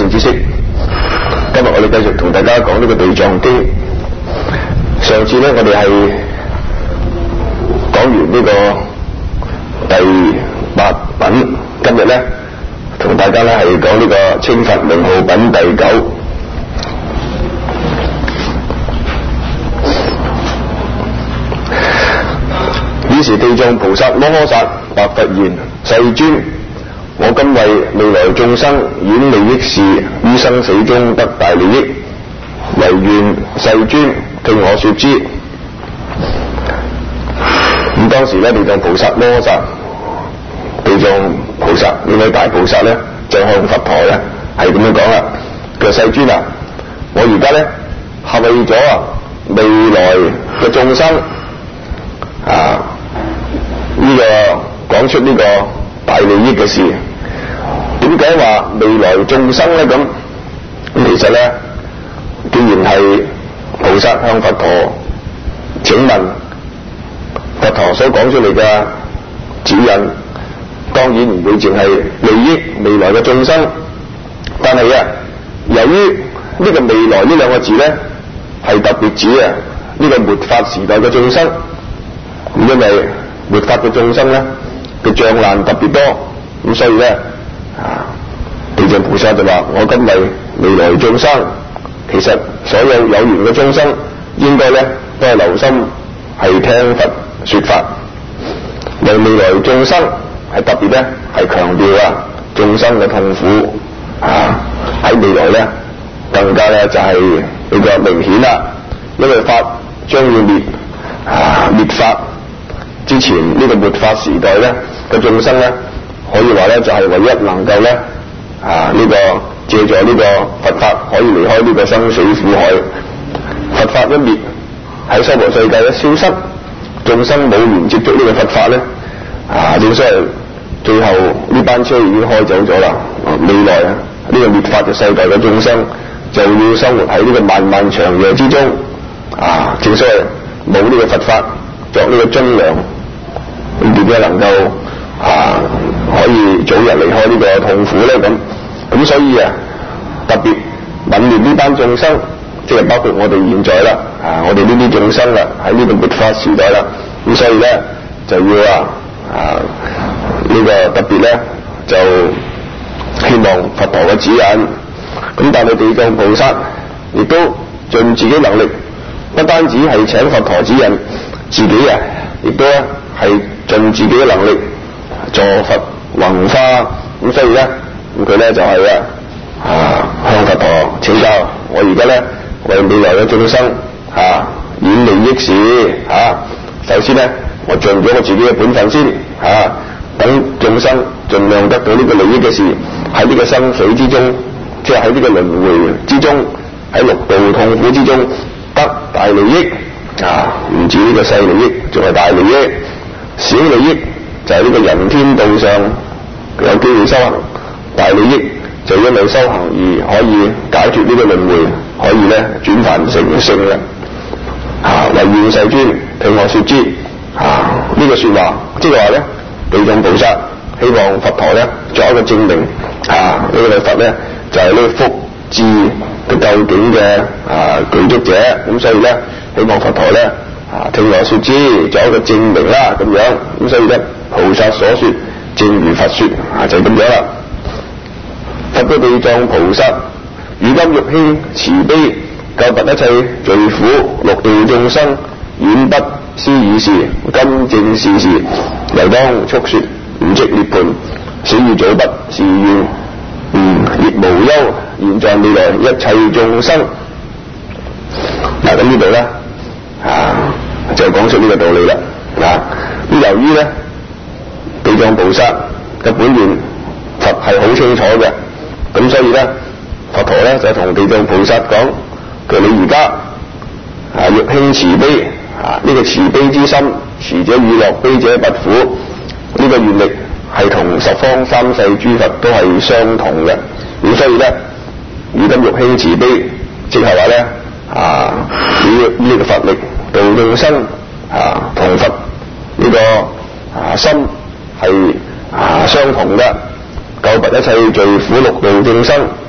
性知識。今日我哋繼續同大家講呢個地藏經。上次呢，我哋係講完呢個第8品，今日呢，同大家呢係講呢個稱佛名號品第9。於是地藏菩薩摩訶薩白佛言：世尊，我今為未來眾生演利益事，於生死中得大利益，唯願世尊聽我說之。咁當時咧，地藏菩薩摩訶薩，地藏菩薩呢位大菩薩咧，就向佛陀咧係咁樣講啦：佢話世尊啊，我而家咧係為咗未來嘅眾生呢個講出呢個大利益嘅事。點解話未來眾生咧？咁其實咧，既然係菩薩向佛陀請問，佛陀所講出嚟嘅指引，當然唔會淨係利益未來嘅眾生。但係由於呢個未來呢兩個字咧，係特別指呢個末法時代嘅眾生。咁因為末法嘅眾生咧嘅障難特別多，咁所以咧地藏菩薩就話：我今為未來眾生，其實所有有緣嘅眾生應該咧都係留心係聽佛說法。為未來眾生係特別咧係強調眾生嘅痛苦喺未來咧更加咧就係比較明顯啦。因為法將要滅法之前，呢個末法時代咧嘅眾生咧，可以話咧就係唯一能夠咧呢個借助呢個佛法可以離開呢個生死苦海。佛法一滅，喺娑婆世界一消失，眾生冇緣接觸呢個佛法咧正所謂最後呢班車已經開走咗啦。未來呢個滅法嘅世代嘅眾生就要生活喺呢個漫漫長夜之中正所謂冇呢個佛法作呢個津糧，咁點解能夠可以早日離開呢個痛苦咧？咁所以特別憫憐呢班眾生，即係包括我哋現在啦，我哋呢啲眾生啦，喺呢個末法時代啦，咁所以咧就要呢個特別咧就希望佛陀嘅指引。咁但係地藏菩薩亦都盡自己能力，不單止係請佛陀指引，自己亦都係盡自己嘅能力助佛弘化。咁所以咧，佢咧就係向佛陀請教：我而家咧為未來嘅眾生演利益事首先咧我盡咗我自己嘅本分先等眾生盡量得到呢個利益嘅事，喺呢個生死之中，即係喺呢個輪迴之中，喺六道痛苦之中得大利益唔止呢個細利益，仲係大利益。小利益就係呢個人天道上有機會修行，大利益就因為修行而可以解脫呢個輪迴，可以咧轉凡成聖嘅。唯願世尊聽我說之。呢個說話即係話咧，地藏菩薩希望佛陀咧作一個證明，呢個佛咧就係呢個福智嘅究竟嘅具足者。咁所以咧希望佛陀咧聽我說之，作一個證明啦咁樣。咁所以咧菩薩所說正如佛說就係咁樣啦。佛嘅地藏菩薩如今欲興慈悲，救拔一切罪苦六道眾生，演不思議事，今正是時，猶當速說，唔即涅槃，死於早不是願，亦無憂，現在未來一切眾生。咁呢度咧就講出呢個道理啦。咁由於咧地藏菩薩嘅本願佛係好清楚嘅，咁所以咧佛陀咧就同地藏菩薩講：佢你而家欲興慈悲，呢個慈悲之心，慈者與樂，悲者拔苦，呢個願力係同十方三世諸佛都係相同嘅。咁所以咧，如今欲興慈悲，即係話咧以呢個佛力度眾生，同佛呢個心係相同嘅，救拔一切罪苦六道眾生。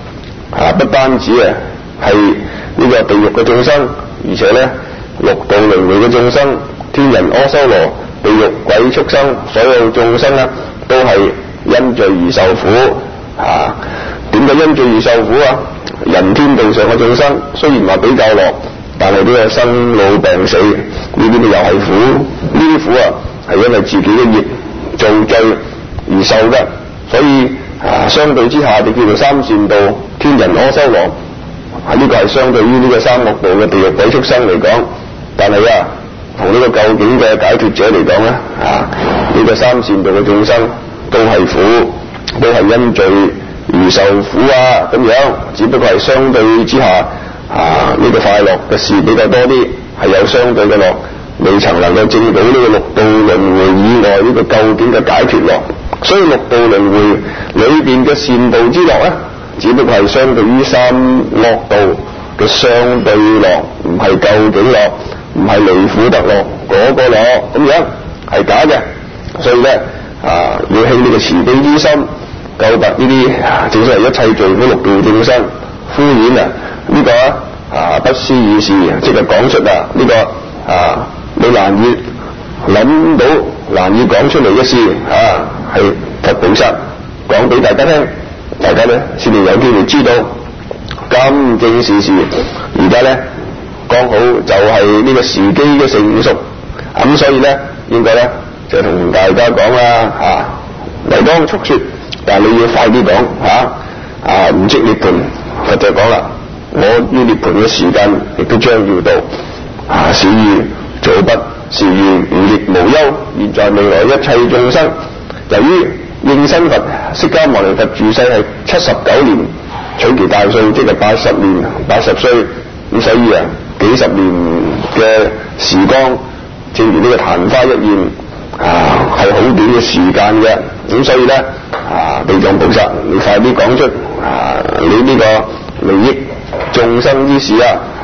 不單止係呢個地獄嘅眾生，而且咧六道輪迴嘅眾生、天人阿修羅、地獄鬼畜生，所有眾生咧都係因罪而受苦。點解因罪而受苦啊？人天地上嘅眾生雖然話比較樂，但係都有生老病死，呢啲咪又係苦。呢啲苦係因為自己嘅業造罪而受嘅，所以相對之下就叫做三善道、天人阿修羅。呢個係相對於呢個三惡道嘅地獄鬼畜生嚟講，但係同呢個究竟嘅解脫者嚟講咧，呢個三善道嘅眾生都係苦，都係因罪而受苦咁樣，只不過係相對之下呢個快樂嘅事比較多啲，係有相對嘅樂，未曾能夠證到呢個六道輪迴以外呢個究竟嘅解脫樂。所以六道輪迴裏邊嘅善道之樂咧，只不過係相對於三惡道嘅相對樂，唔係究竟樂，唔係離苦得樂嗰個樂咁樣，係假嘅。所以咧要興呢個慈悲之心，救拔呢啲正所謂一切罪苦六道眾生。敷衍呢個不思議事，即係講出呢個你難以諗到、難以講出嚟嘅事係佛菩薩講俾大家聽，大家咧先至有機會知道咁正事事。而家咧剛好就係呢個時機嘅成熟，咁所以咧應該咧就同大家講啦嚟當速說，但係你要快啲講唔即涅槃。佛就講啦，我要涅槃嘅時間亦都將要到，是遇早不，是遇亦無憂。現在未來一切眾生，由於應身佛釋迦牟尼佛住世係79年，取其大數即係80年，80歲，咁所以幾十年嘅時光，正如呢個曇花一現，係好短嘅時間嘅。咁所以咧地藏菩薩，你快啲講出你呢個利益眾生之事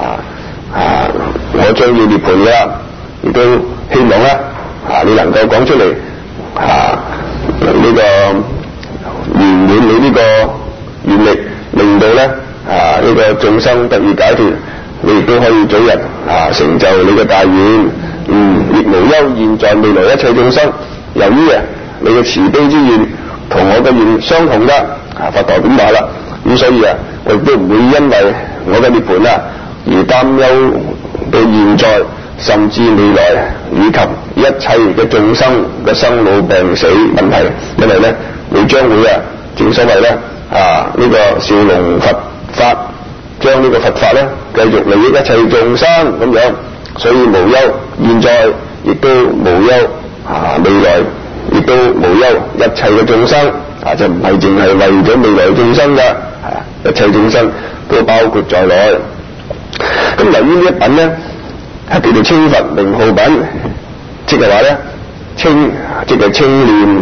我將要涅槃嘅啦，亦都希望咧你能夠講出嚟呢個圓滿你呢個願力，令到咧呢個眾生得以解脫，你亦都可以早日成就你嘅大願。亦無憂。現在未來一切眾生，由於你嘅慈悲之願同我嘅願相同嘅，佛陀點話啦？咁所以我亦都唔會因為我嘅涅槃而擔憂到現在甚至未來以及一切嘅眾生嘅生老病死問題，因為咧你將會正所謂咧呢個少龍佛法，將呢個佛法咧繼續利益一切眾生咁樣，所以無憂。現在亦都無憂，未來亦都無憂。一切嘅眾生就唔係淨係為咗未來眾生嘅，一切眾生都包括在內。咁由於呢一品咧係叫做稱佛名號品，即係話咧稱即係稱念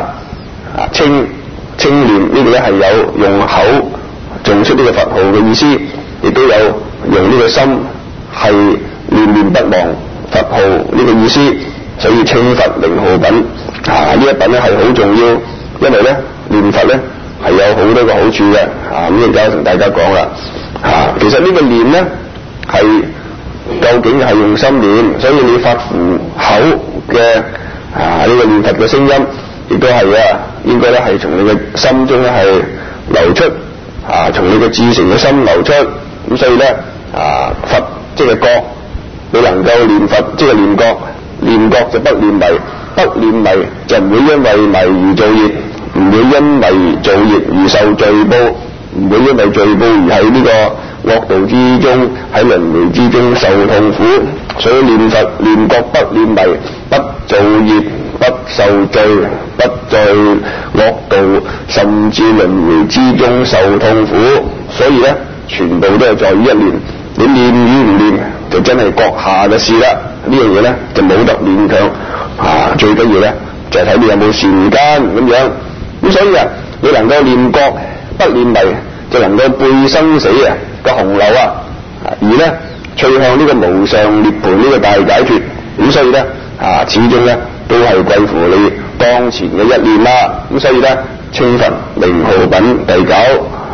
稱念呢個咧係有用口誦出呢個佛號嘅意思，亦都有用呢個心係念念不忘佛號呢個意思，所以稱佛名號品呢一品咧係好重要，因為咧念佛咧係有好多個好處嘅。咁而家同大家講啦，其實呢個念咧係究竟係用心念，所以你發乎口嘅呢個念佛嘅聲音，亦都係應該咧係從你嘅心中咧係流出，從你嘅至誠嘅心流出。咁所以咧佛即係覺，你能夠念佛即係念覺，念覺就不念迷，不念迷就唔會因為迷而造業，唔會因迷造業而受罪報，唔會因為罪報而喺呢個惡道之中，喺輪迴之中受痛苦。所以念佛念覺不念迷，不造業，不受罪，不在惡道甚至輪迴之中受痛苦。所以咧全部都係在於一念，你念與唔念就真係閣下嘅事啦。呢樣嘢咧就冇得勉強，最緊要咧就係睇你有冇善根咁樣。咁所以你能夠念覺不念迷，就能夠背生死嘅洪流而咧趨向呢個無上涅槃呢個大解脫。咁所以咧始終咧都係貴乎你當前嘅一念啦。咁所以咧稱佛名號品第9，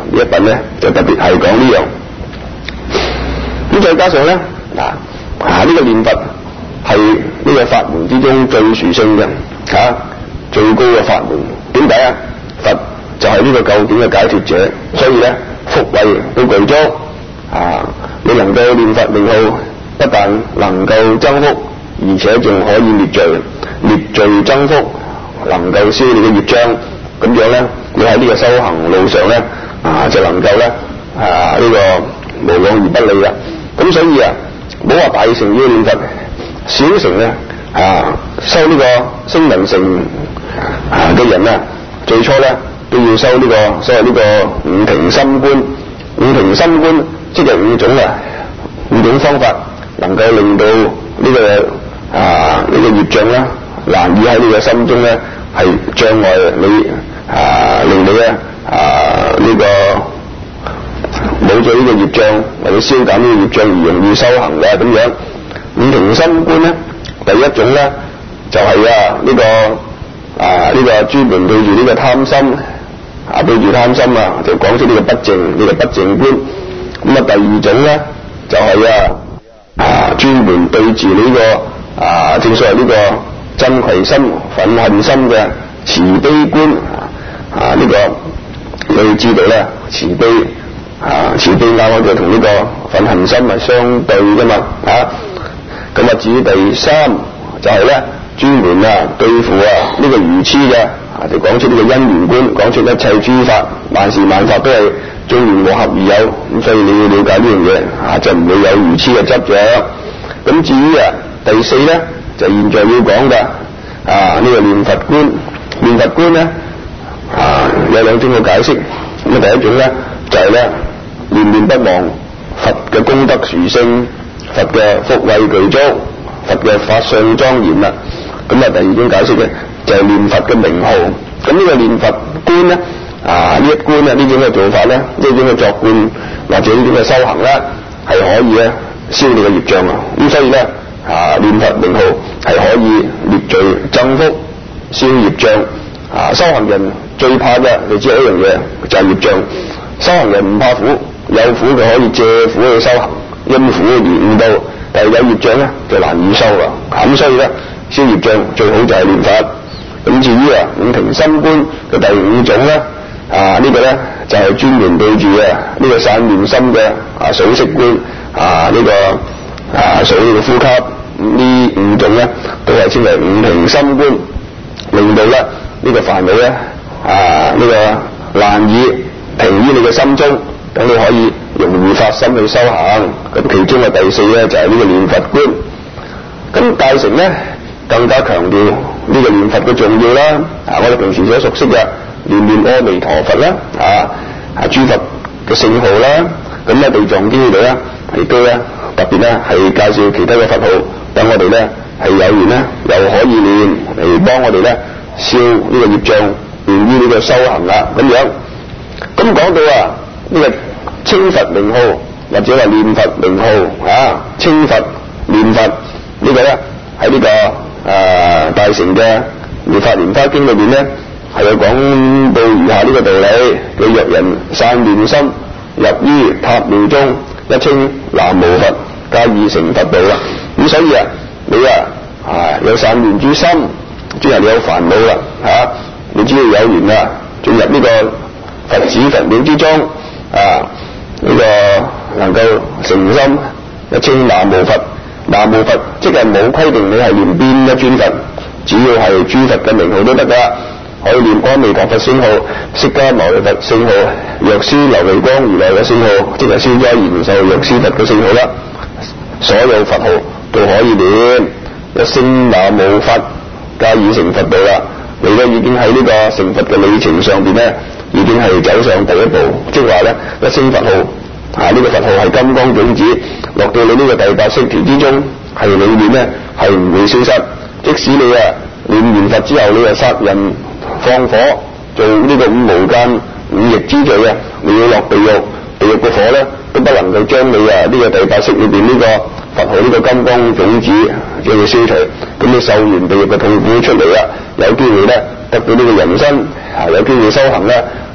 一品咧就特別係講呢樣。咁再加上咧呢個念佛係呢個法門之中最殊勝嘅最高嘅法門。點解啊？佛就係呢個究竟嘅解脫者，所以咧福慧都具足你能夠念佛名號，不但能夠增福，而且仲可以滅罪，滅罪增福，能夠消你嘅業障。咁樣咧，你喺呢個修行路上咧就能夠咧呢個無往而不利啦。咁所以唔好話大乘要念佛，小乘咧修呢個聲聞乘嘅人咧，最初咧都要修呢個所謂呢個五停心觀。五停心觀即係五種方法，能夠令到呢個業障咧難以喺呢個心中咧係障礙你令你咧呢個冇咗呢個業障，或者消減呢個業障而容易修行嘅咁樣。五停心觀咧，第一種咧就係呢個專門對住呢個貪心對住貪心就講出呢個不淨觀。咁第二種咧就係專門對住呢個正所謂呢個真攜心、憤恨心嘅慈悲觀。呢個你知道咧，慈悲啱啱就同呢個憤恨心係相對噶嘛咁至於第三就係咧專門對付呢個愚痴嘅就講出呢個因緣觀，講出一切諸法萬事萬法都係眾緣和合而有。咁所以你要了解呢樣嘢就唔會有愚痴嘅執着。咁至於第四咧就現在要講嘅呢個念佛觀。念佛觀咧有兩種嘅解釋。咁第一種咧就係咧念念不忘佛嘅功德殊勝，佛嘅福慧具足，佛嘅法相莊嚴啦。咁第二種解釋咧就係念佛嘅名號。咁呢個念佛觀咧呢一觀呢種嘅做法咧，呢種嘅作觀或者呢種嘅修行咧係可以咧消你嘅業障咁所以咧念佛名號係可以滅罪增福、消業障。修行人最怕嘅你知道一樣嘢就係業障。修行人唔怕苦，有苦就可以借苦去修行，因苦而悟道。但係有業障咧就難以修咁所以咧消業障最好就係念佛。咁至於五停心觀嘅第五種咧呢個咧就係專門對住呢個散念心嘅數息觀呢個數呢個呼吸。呢五種咧都係稱為五停心觀，令到咧呢個煩惱咧呢個難以停於你嘅心中，等你可以容易發心去修行。咁其中嘅第四咧就係呢個念佛觀。咁大乘咧更加強調呢個念佛嘅重要啦。我哋平時所熟悉嘅念念阿彌陀佛啦諸佛嘅聖號啦。咁地藏經呢度咧亦都咧特別咧係介紹其他嘅佛號，等我哋咧係有緣咧又可以念嚟幫我哋咧消呢個業障，便於呢個修行咁樣。咁講到呢個稱佛名號或者話念佛名號稱佛念佛呢個咧喺呢個大乘嘅妙法蓮花經裏邊咧係有講到以下呢個道理：叫若人散念心入於塔廟中，一稱南無佛，皆已成佛道啦。咁所以你有散念之心，即係你有煩惱啦你只要有緣進入呢個佛寺佛廟之中呢個能夠誠心一稱南無佛。南無佛即係冇規定你係念邊一尊佛，只要係諸佛嘅名號都得噶。可以念阿彌陀佛聖號、釋迦牟尼佛聖號、藥師琉璃光如來嘅聖號，即係消災延壽藥師佛嘅聖號啦。所有佛號都可以念，一聲南無佛，皆已成佛道啦。你咧已經喺呢個成佛嘅里程上邊咧，已經係走上第一步。即係話咧，一聲佛號呢個佛號係金剛種子，落到你呢個第八識田之中，係裏面咧係唔會消失。即使你念完佛之後，你殺人放火做呢個五無間五逆之罪你要落地獄，地獄嘅火咧都不能夠將你呢個第八識裏邊呢個佛號呢個金剛種子將佢消除。咁你受完地獄嘅痛苦出嚟有機會咧得到呢個人身有機會修行咧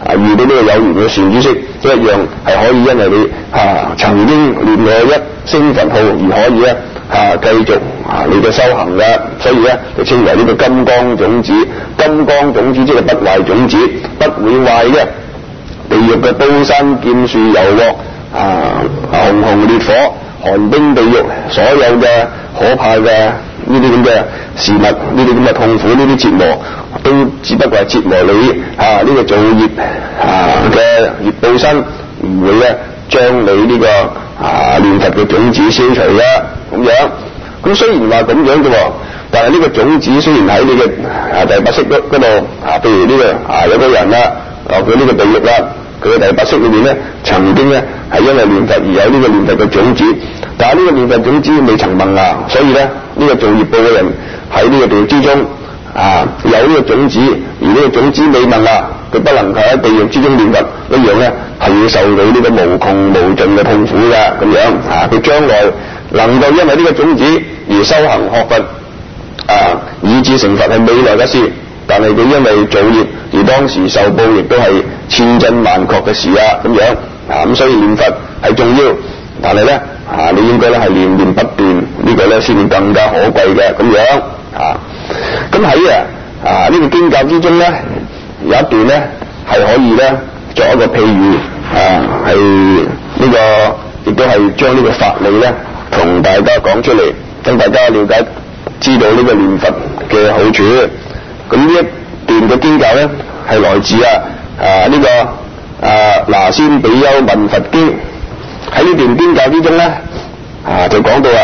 遇到呢個有緣嘅善知識，一樣係可以因為你曾經念過一聲佛號而可以咧繼續你嘅修行嘅，所以咧就稱為呢個金剛種子。金剛種子即係不壞種子，不會壞嘅。地獄嘅刀山劍樹油鑊熊熊烈火、寒冰地獄，所有嘅可怕嘅呢啲咁嘅事物，呢啲咁嘅痛苦，呢啲折磨，都只不過係折磨你呢個造業嘅業報身，唔會咧將你呢個念佛嘅種子消除嘅咁樣。咁雖然話咁樣嘅，但係呢個種子雖然喺你嘅第八識嗰度譬如呢個有個人啦，佢呢個地獄啦，佢嘅第八識裏面咧，曾經咧係因為念佛而有呢個念佛嘅種子，但係呢個念佛種子未曾萌芽，所以咧呢個做業報嘅人喺呢個地獄之中有呢個種子，而呢個種子未萌芽，佢不能夠喺地獄之中念佛，一樣咧係要受到呢個無窮無盡嘅痛苦嘅咁樣佢將來能夠因為呢個種子而修行學佛以至成佛係未來嘅事，但係佢因為造業而當時受報，亦都係千真萬確嘅事咁樣咁所以念佛係重要，但係咧你應該咧係念念不斷，呢個咧先至更加可貴嘅咁樣咁喺呢個經教之中咧，有一段咧係可以咧作一個譬喻係呢個亦都係將呢個法理咧同大家講出嚟，等大家了解知道呢個念佛嘅好處。咁呢一段嘅經教咧係來自呢個拿仙比丘問佛經。喺呢段經教之中咧就講到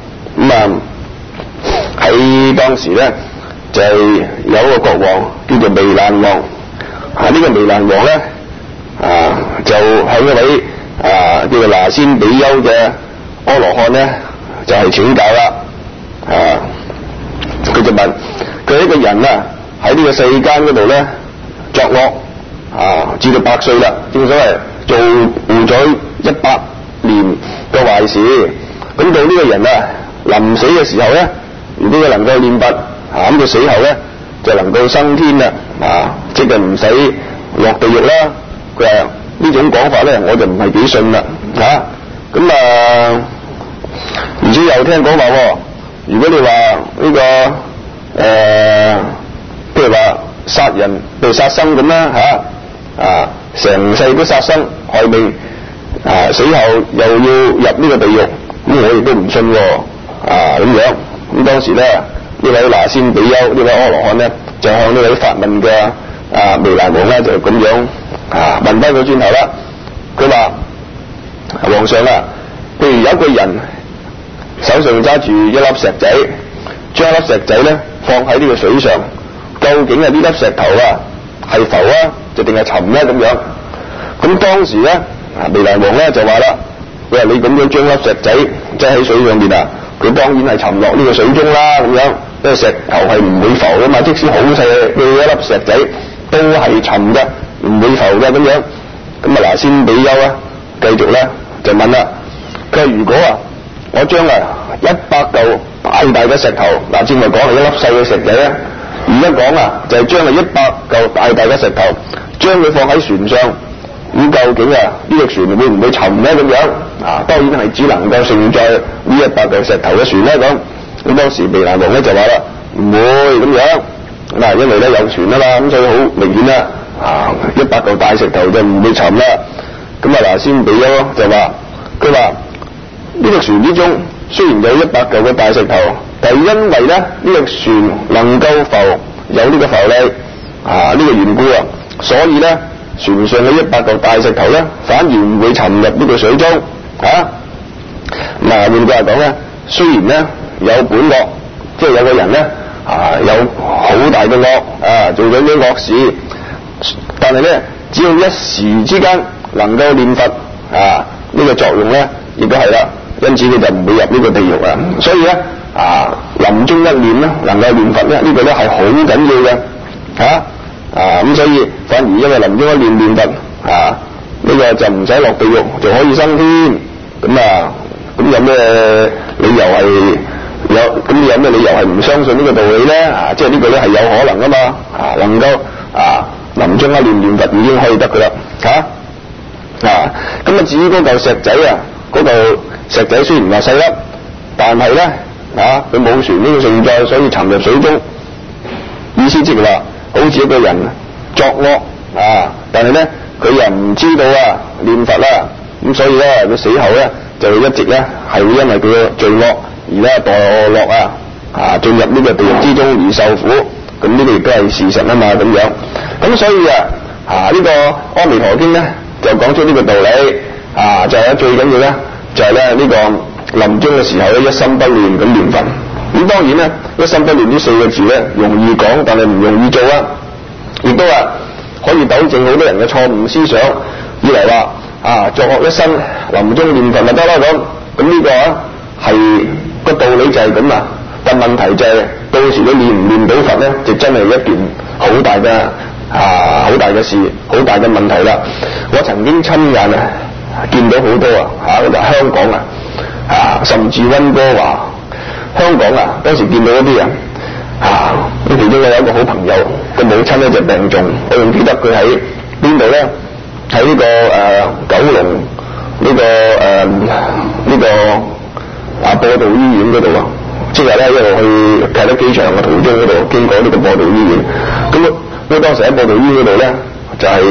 喺當時咧就係有一個國王叫做彌蘭王呢個彌蘭王咧就向一位叫做拿仙比丘嘅阿羅漢咧就係請教啦佢就問佢一個人喺呢個世間嗰度咧作惡至到100歲啦，正所謂做咗100年嘅壞事，咁到呢個人臨死嘅時候咧，如果佢能夠念佛咁佢死後咧就能夠升天啦即係唔使落地獄啦。佢話呢種講法咧我就唔係幾信啦咁而且又聽講話如果你話呢個譬如話殺人譬如殺生咁啦成世都殺生害命死後又要入呢個地獄，咁我亦都唔信咁樣。咁當時咧呢位拿仙比丘呢位阿羅漢咧就向呢位發問嘅彌蘭王咧就咁樣問翻佢轉頭啦。佢話皇上譬如有一個人手上揸住一粒石仔，將一粒石仔咧放喺呢個水上，究竟係呢粒石頭係浮就定係沉咧咁樣？咁當時咧彌蘭王咧就話啦，佢話你咁樣將粒石仔擠喺水上面佢當然係沉落呢個水中啦咁樣，因為石頭係唔會浮噶嘛，即使好細嘅一粒石仔都係沉嘅，唔會浮嘅咁樣。咁拿仙比丘繼續咧就問啦，佢話如果我將100嚿大大嘅石頭正話講係一粒細嘅石仔咧，而家講就係將100嚿大大嘅石頭將佢放喺船上，咁究竟呢隻船會唔會沉咧咁樣當然係只能夠承載呢100嚿石頭嘅船咧咁當時彌蘭王咧就話啦，唔會咁樣因為咧有船嘛，咁所以好明顯啦100嚿大石頭就唔會沉啦。咁拿仙比丘就話，佢話呢隻船之中雖然有100嚿嘅大石頭，但係因為咧呢隻船能夠浮，有呢個浮力呢個緣故所以咧船上嘅100嚿大石頭咧反而唔會沉入呢個水中換句話講咧，雖然咧有本惡，即係有個人咧有好大嘅惡做咗啲惡事，但係咧只要一時之間能夠念佛呢個作用咧亦都係啦，因此佢就唔會入呢個地獄所以咧臨終一念咧能夠念佛咧呢個咧係好緊要嘅咁所以反而因為臨終一念念佛呢個就唔使落地獄就可以升天。咁有咩理由係咁有咩理由係唔相信呢個道理咧即係呢個咧係有可能噶嘛能夠臨終一念佛已經可以得噶啦咁啊至於嗰嚿石仔啊，嗰嚿石仔雖然話細粒，但係咧佢冇船呢個承載，所以沉入水中。意思即係話，好似一個人作惡但係咧佢又唔知道念佛啦，咁所以咧佢死後咧就一直咧係會因為佢嘅罪惡而咧墮落進入呢個地獄之中而受苦。咁呢個亦都係事實啊嘛，咁樣。咁所以呢個《阿彌陀經》咧就講出呢個道理就係最緊要咧就係咧呢個臨終嘅時候咧一心不亂咁念佛。咁當然咧一心不亂呢4個字咧容易講，但係唔容易做亦都可以糾正好多人嘅錯誤思想，以為話作惡一生，臨終念佛咪得啦咁呢個係個道理就係咁但問題就係到時你念唔念到佛咧，就真係一件好大嘅事，好大嘅問題啦。我曾經親眼見到好多香港甚至溫哥華，香港當時見到一啲人其中有一個好朋友個母親咧就病重，我仲記得佢喺邊度咧？喺呢個九龍呢個播道醫院嗰度即係咧一路去啟德機場嘅途中嗰度經過呢個播道醫院。咁當時喺播道醫院嗰度咧就係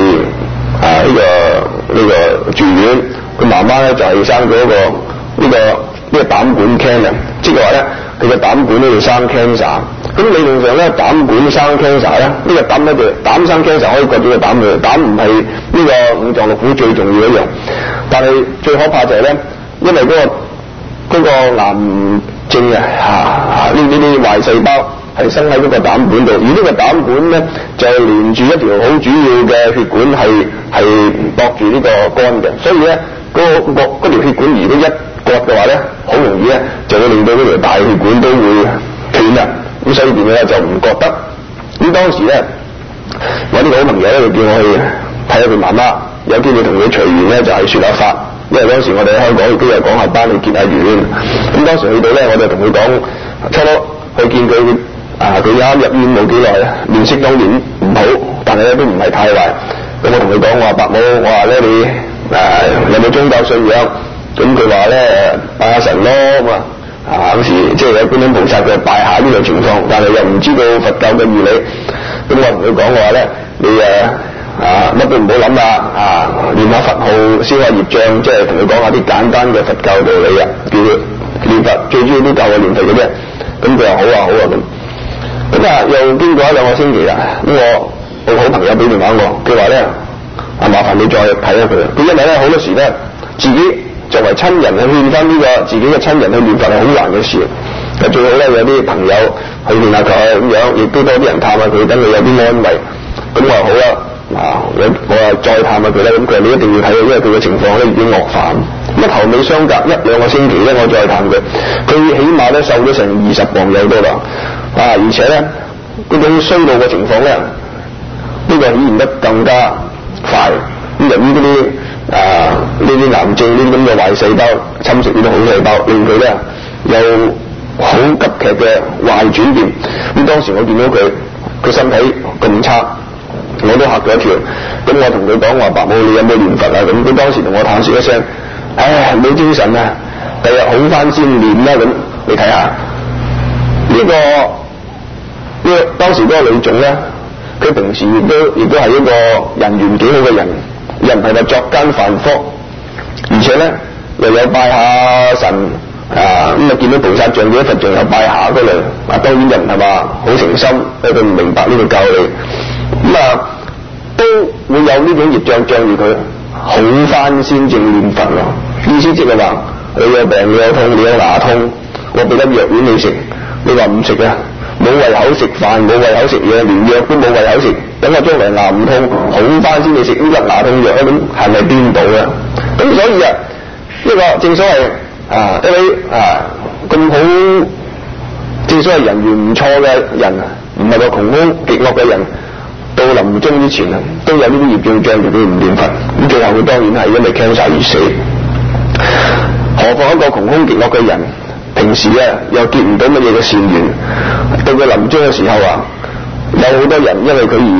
呢個住院，佢媽媽咧就係生咗呢個膽管 cancer， 即係話咧佢嘅膽管呢度生 cancer。咁理論上咧膽管生 cancer 咧，呢個膽咧就膽生 cancer 可以割咗個膽嘅，膽唔係呢個五臟六腑最重要一樣。但係最可怕就係咧，因為嗰個癌症呢啲壞細胞係生喺嗰個膽管度，而呢個膽管咧就連住一條好主要嘅血管係駁住呢個肝嘅，所以咧嗰條血管如果一割嘅話咧，好容易咧就會令到嗰條大血管都會斷咁所以變咧就唔覺得。咁當時咧我呢個好朋友咧就叫我去睇下佢媽媽，有機會同佢隨緣咧就係說下法，因為當時我哋喺香港亦都有講下班去結下緣。咁當時去到咧我就同佢講，初去見佢佢啱入院冇幾耐，面色當然唔好，但係咧都唔係太壞。咁我同佢講，我話伯母，我話咧你有冇宗教信仰？咁佢話咧拜下神咯咁嗰時即係有觀音菩薩嘅拜下呢個情況，但係又唔知道佛教嘅義理。咁我同佢講，我話咧你乜都唔好諗念下佛號，燒下業障，即係同佢講下啲簡單嘅佛教道理叫佢念佛，最主要都教佢念佛嘅啫。咁佢話好咁又經過1-2個星期啦。咁我好朋友俾電話我，佢話咧麻煩你再睇下佢。佢因為咧好多時咧自己作為親人去勸翻呢個自己嘅親人去念佛係好難嘅事，最好咧有啲朋友去勸下佢咁樣，亦都多啲人探下佢，等佢有啲安慰。咁我話好啦，我話再探下佢啦。咁佢話你一定要睇，因為佢嘅情況咧已經惡化。咁頭尾相隔1-2個星期咧，我再探佢，佢起碼咧瘦咗成20磅有多啦。而且咧嗰種衰老嘅情況咧，呢個顯現得更加快。咁由於呢啲癌症呢啲咁嘅壞細胞侵蝕呢啲好細胞，令佢咧有好急劇嘅壞轉變。咁當時我見到佢身體咁差，我都嚇咗一跳。咁我同佢講話，伯母你有冇念佛咁佢當時同我嘆息一聲，冇精神第日好翻先念啦。咁你睇下呢個當時嗰個女總咧，佢平時亦都係一個人緣幾好嘅人，又唔係話作奸犯科，而且咧又有拜下神見到菩薩像見到佛像又拜下嗰類。當然又唔係話好誠心，佢唔明白呢個教理。都會有呢種業障障住佢，好翻先正念佛咯。意思即係話你有病你有痛你有牙痛，我俾粒藥丸你食，你話唔食冇胃口食飯，冇胃口食嘢，連藥都冇胃口食，等我將來牙唔痛好翻先你食呢粒牙痛藥咁係咪顛倒啊？咁所以呢個正所謂一位咁好，正所謂人緣唔錯嘅人，唔係個窮兇極惡嘅人，到臨終之前都有呢啲業障障住佢唔念佛，咁最後佢當然係因為 cancer 而死。何況一個窮兇極惡嘅人，平時又結唔到乜嘢嘅善緣，到佢臨終嘅時候有好多人因為佢而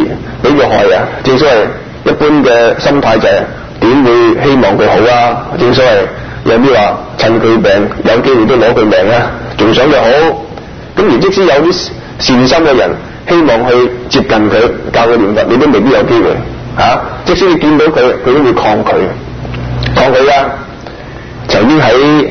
俾佢害啊！正所謂一般嘅心態就係點會希望佢好啊？正所謂有啲話趁佢病有機會都攞佢命啊，仲想佢好。咁而即使有啲善心嘅人希望去接近佢教佢念佛，你都未必有機會啊！即使你見到佢，佢都會抗拒啊！曾經喺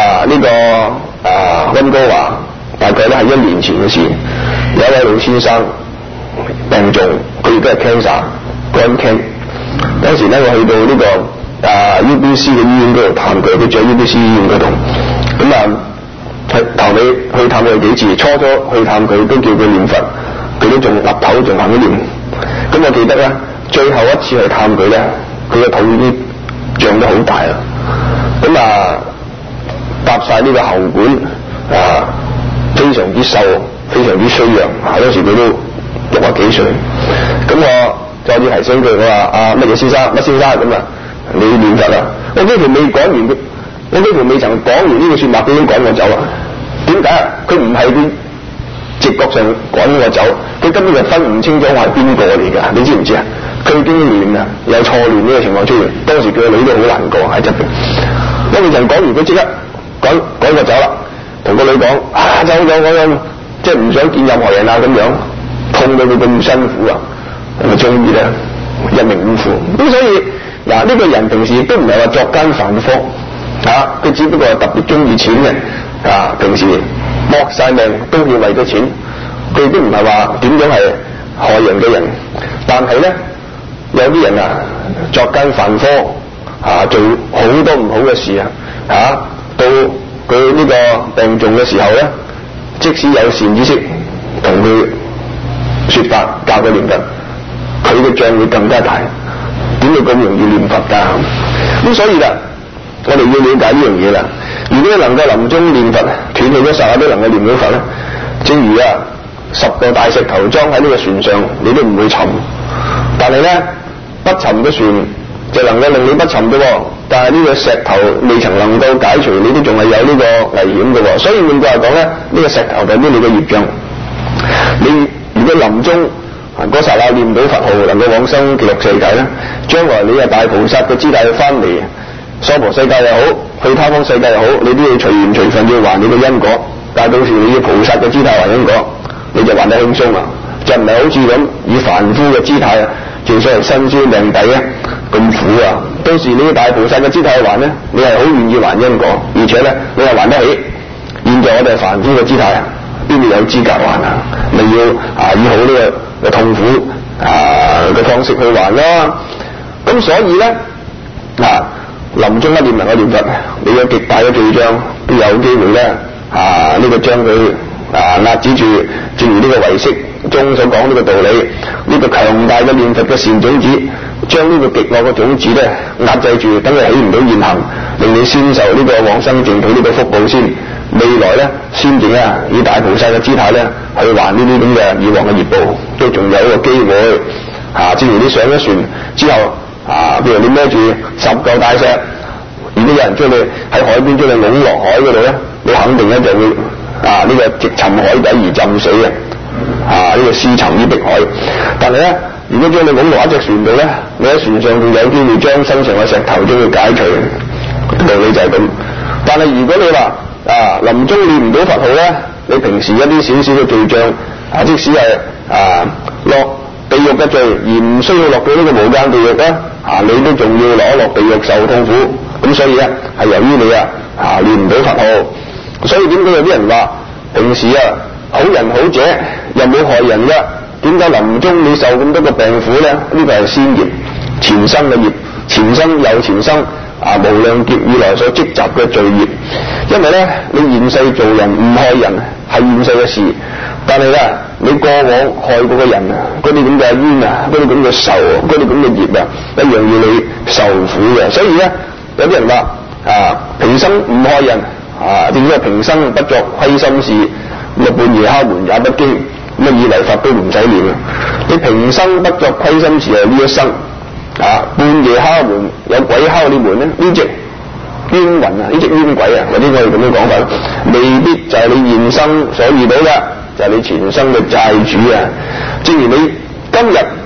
溫哥華，大概咧係1年前嘅事，有一位老先生病重，佢亦都係 cancer 肝 can。當時咧我去到呢個UBC 嘅醫院嗰度探佢，佢住喺 UBC 醫院嗰度。咁頭尾去探佢幾次，初去探佢都叫佢念佛，佢都仲岌頭仲肯念。咁我記得咧，最後一次去探佢咧，佢個肚已經脹得好大啦。咁搭晒呢個喉管非常之瘦，非常之衰弱。當時佢都60幾歲。咁我再次提醒佢，我話乜先生咁你念佛啦。我幾條未講完，我幾條未曾講完呢個說話，佢已經趕我走啦。點解啊？佢唔係佢直覺上趕我走，佢根本就分唔清楚我係邊個嚟㗎。你知唔知啊？佢已經亂啊，有錯亂呢個情況出現。當時佢個女都好難過喺側邊。我未曾講完，佢即刻趕我走啦，同個女講走，即係唔想見任何人咁樣，痛到佢咁辛苦啊！咁終於咧一命嗚呼。咁所以呢個人平時亦都唔係話作奸犯科佢只不過係特別中意錢嘅平時搏晒命都要為咗錢，佢亦都唔係話點樣係害人嘅人。但係咧有啲人作奸犯科做好多唔好嘅事到佢呢個病重嘅時候咧，即使有善知識同佢說法教佢念佛，佢嘅障會更加大。點會咁容易念佛㗎？咁所以啦，我哋要了解呢樣嘢啦。如果你能夠臨終念佛，斷氣咗剎那都能夠念到佛咧，正如10個大石頭裝喺呢個船上，你都唔會沉。但係咧，不沉嘅船就能夠令你不沉嘅，但係呢個石頭未曾能夠解除，你都仲係有呢個危險嘅。所以換句話講咧，呢個石頭代表你嘅業障。你如果臨終嗰剎那念到佛號，能夠往生極樂世界咧，將來你係大菩薩嘅姿態翻嚟娑婆世界又好，去他方世界又好，你都要隨緣隨分要還你嘅因果。但係到時你要菩薩嘅姿態還因果，你就還得輕鬆啦，就唔係好似咁以凡夫嘅姿態正所謂身消命抵咁苦啊！到時你要大菩薩嘅姿態還咧，你係好願意還因果，而且咧你係還得起。現在我哋係凡夫嘅姿態邊度有資格還啊？咪要以好呢個痛苦嘅方式去還啦。咁所以咧臨終一念能夠念佛，你有極大嘅罪障都有機會咧呢個將佢壓止住。正如呢個唯識中所講呢個道理，呢個強大嘅念佛嘅善種子，將呢個極惡嘅種子咧壓制住，等佢起唔到現行，令你先受呢個往生淨土呢個福報先。未來咧先至以大菩薩嘅姿態咧去還呢啲咁嘅以往嘅業報，都仲有一個機會正如你上咗船之後譬如你孭住10嚿大石，如果有人將你喺海邊將你拱落海嗰度咧，你肯定咧就會呢個直沉海底而浸死嘅呢個屍沉於碧海。但係咧，如果將你拱落一隻船度咧，你喺船上仲有機會將身上嘅石頭將佢解除，道理就係咁。但係如果你話臨終念唔到佛號咧，你平時一啲少少嘅罪障即使係落地獄嘅罪，而唔需要落到呢個無間地獄咧你都仲要落地獄受痛苦。咁所以咧係由於你念唔到佛號，所以點解有啲人話平時好人好者又冇害人㗎？點解臨終你受咁多個病苦咧？呢個係先業，前生嘅業，前生又前生無量劫以來所積集嘅罪業。因為咧你現世做人唔害人係現世嘅事，但係咧你過往害過嘅人嗰啲咁嘅冤嗰啲咁嘅仇嗰啲咁嘅業一樣要你受苦嘅。所以咧有啲人話平生唔害人正所謂平生不作虧心事，半夜敲門也不驚，以為佛都唔使念。你平生不作虧心事係呢一生半夜敲門有鬼敲你門咧，呢隻冤魂呢隻冤鬼或者我哋咁樣講法，未必就係你現生所遇到嘅，就係你前生嘅債主。正如你今日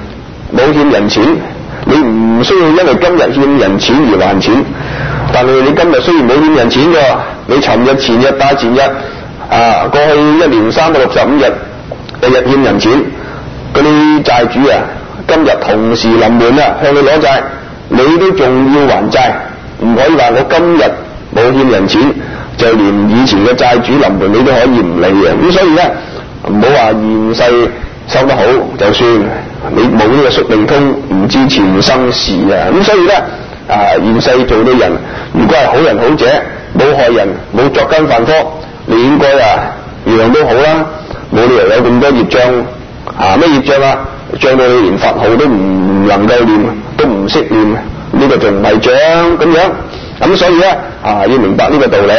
冇欠人錢，你唔需要因為今日欠人錢而還錢，但係你今日雖然冇欠人錢㗎，你尋日、前日、大前日過去1年365日，日日欠人錢，嗰啲債主啊，今日同時臨門啊，向你攞債，你都仲要還債，唔可以話我今日冇欠人錢，就連以前嘅債主臨門你都可以唔理嘅。咁所以咧，唔好話現世收得好就算，你冇呢個宿命通，唔知前生事啊。咁所以咧，現世做到人，如果係好人好者，冇害人，冇作奸犯科，你應該樣都好啦，冇理由有咁多業障咩業障啊？障到你連佛號都唔能夠念，都唔識念，呢個仲唔係障咁樣？咁所以咧要明白呢個道理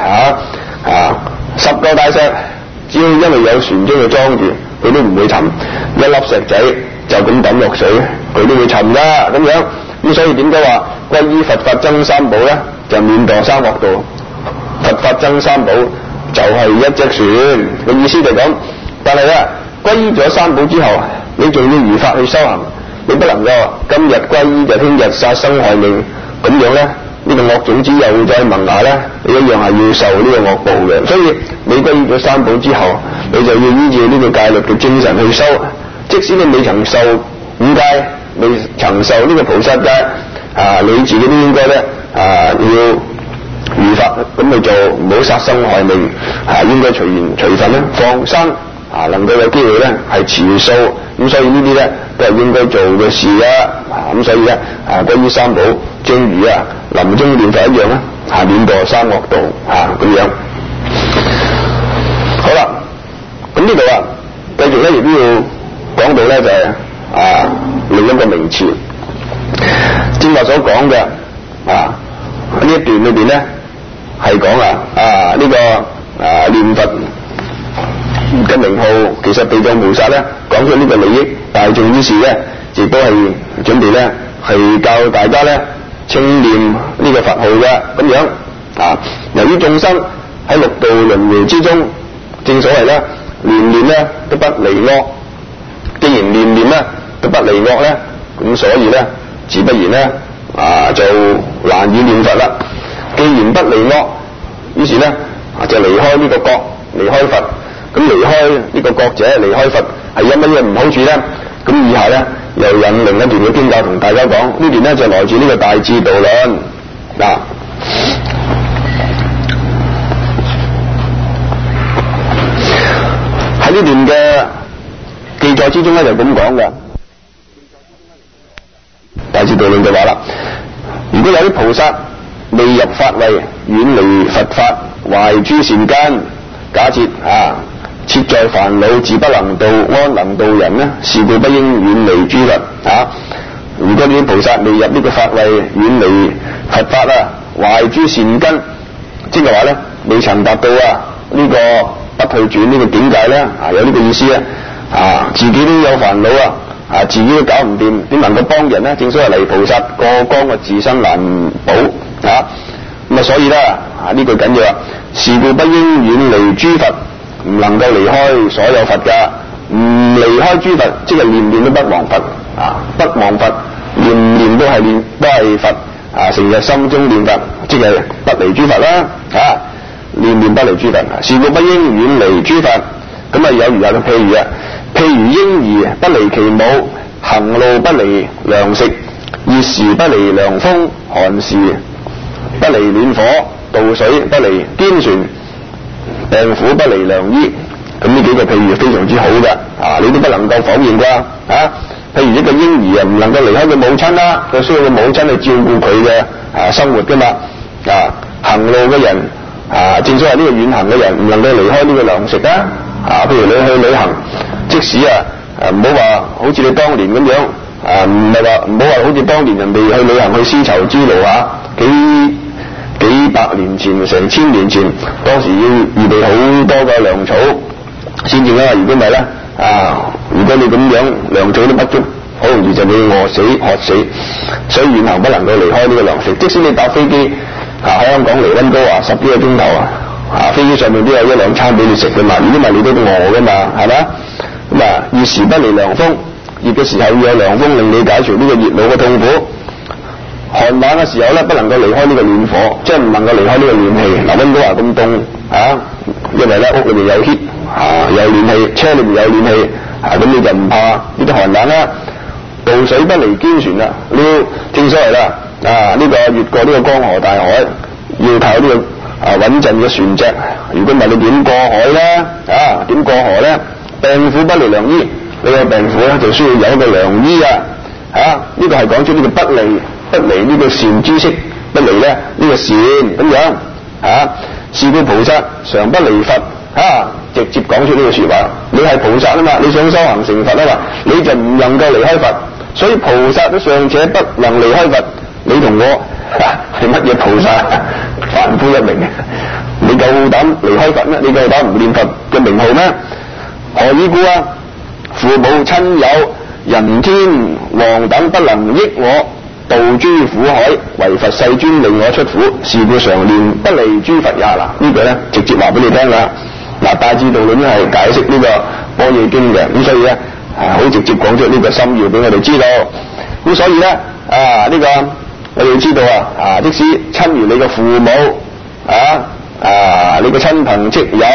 十個大石，只要因為有船將佢裝住，佢都唔會沉；一粒石仔就咁抌落水，佢都會沉噶咁樣。咁所以點解話皈依佛法僧三寶咧，就免墮三惡道？佛法僧三寶就係一隻船嘅意思就咁。但係咧，皈依咗三寶之後，你仲要如法去修行，你不能夠今日皈依就聽日殺生害命咁樣咧。呢個惡種子又會再萌芽咧，你一樣係要受呢個惡報嘅。所以你皈依咗三寶之後，你就要依照呢個戒律嘅精神去修。即使你未曾受五戒，未曾受呢個菩薩戒，你自己都應該咧要如法咁去做，唔好殺生害命，應該隨緣隨分咧放生，能夠有機會咧係持素。咁所以呢啲咧都係應該做嘅事啊。咁所以咧皈依三寶，正如臨終念佛一樣啦，免墮三惡道咁樣。好啦，咁呢度繼續咧亦都要講到咧就係另一個名詞，正話所講嘅呢一段裏邊咧係講呢個念佛嘅名號，其實地藏菩薩咧講出呢個利益大眾之事咧，亦都係準備咧係教大家咧稱念呢個佛號嘅咁樣由於眾生喺六道輪迴之中，正所謂咧年年咧都不離惡，既然年年咧都不離惡咧，咁所以咧自不然咧就難以念佛啦。既然不離惡，於是咧就離開呢個覺，離開佛。咁離開呢個覺者，離開佛係有乜嘢唔好處咧？咁以下咧又引另一段嘅經教同大家講，呢段咧就來自呢個大智度論喺呢段嘅記載之中咧就咁講嘅。大智度論就話啦，如果有啲菩薩未入法位，遠離佛法，懷諸善根，假設切在煩惱，自不能度，安能度人呢？是故不應遠離諸佛如果呢啲菩薩未入呢個法位，遠離佛法懷諸善根，即係話咧未曾達到呢個不退轉呢個境界咧有呢個意思自己都有煩惱自己都搞唔掂，點能夠幫人呢？正所謂離菩薩過江嘅，自身難保咁所以咧呢句緊要是故不應遠離諸佛，唔能夠離開所有佛噶，唔離開諸佛，即係念念都不忘佛不忘佛，念念都係佛成日心中念佛，即係不離諸佛啦念念不離諸佛。是故不應遠離諸佛。咁有如譬如譬如嬰兒不離其母，行路不離糧食，熱時不離涼風，寒時不離暖火，渡水不離堅船，病苦不離良醫。咁呢幾個譬如非常之好嘅你都不能夠否認啩譬如一個嬰兒唔能夠離開佢母親啦，佢需要個母親去照顧佢嘅生活噶嘛行路嘅人正所謂呢個遠行嘅人唔能夠離開呢個糧食譬如你去旅行，即使唔好話好似你當年咁樣唔好話好似當年人哋去旅行去絲綢之路幾百年前成千年前，當時要預備好多嘅糧草先至如果唔係咧如果你咁樣糧草都不足，好容易就會餓死渴死。所以遠行不能夠離開呢個糧食，即使你搭飛機喺香港嚟溫哥華10幾個鐘頭飛機上面都有一兩餐俾你食噶嘛，如果唔係你都餓噶嘛，係咪咁熱時不離涼風， 熱嘅時候要有涼風令你解除呢個熱惱嘅痛苦。寒冷嘅時候咧，不能夠離開呢個暖火，即係唔能夠離開呢個暖氣。嗱，溫哥華咁凍啊，因為咧屋裏面有 heat 有暖氣，車裏面有暖氣咁你就唔怕呢啲寒冷啦。渡水不離堅船啦，你要正所謂啦呢個越過呢個江河大海，要靠呢個穩陣嘅船隻。如果唔係你點過海咧？點過河咧？病苦不離良醫，你有病苦咧就需要有一個良醫呢個係講出呢個不離呢個善知識，不離咧呢個善咁樣是故菩薩常不離佛直接講出呢個說話。你係菩薩啊嘛，你想修行成佛啊嘛，你就唔能夠離開佛。所以菩薩都尚且不能離開佛，你同我係乜嘢菩薩？凡夫一名，你夠膽離開佛咩？你夠膽唔念佛嘅名號咩？何以故啊？父母親友人天王等不能益我渡諸苦海，唯佛世尊令我出苦，是故常念不離諸佛也。呢句咧直接話俾你聽啦。大智度論係解釋呢個般若經嘅，咁所以咧好直接講出呢個心要俾我哋知道。咁所以咧呢個我哋要知道即使親如你嘅父母你嘅親朋戚友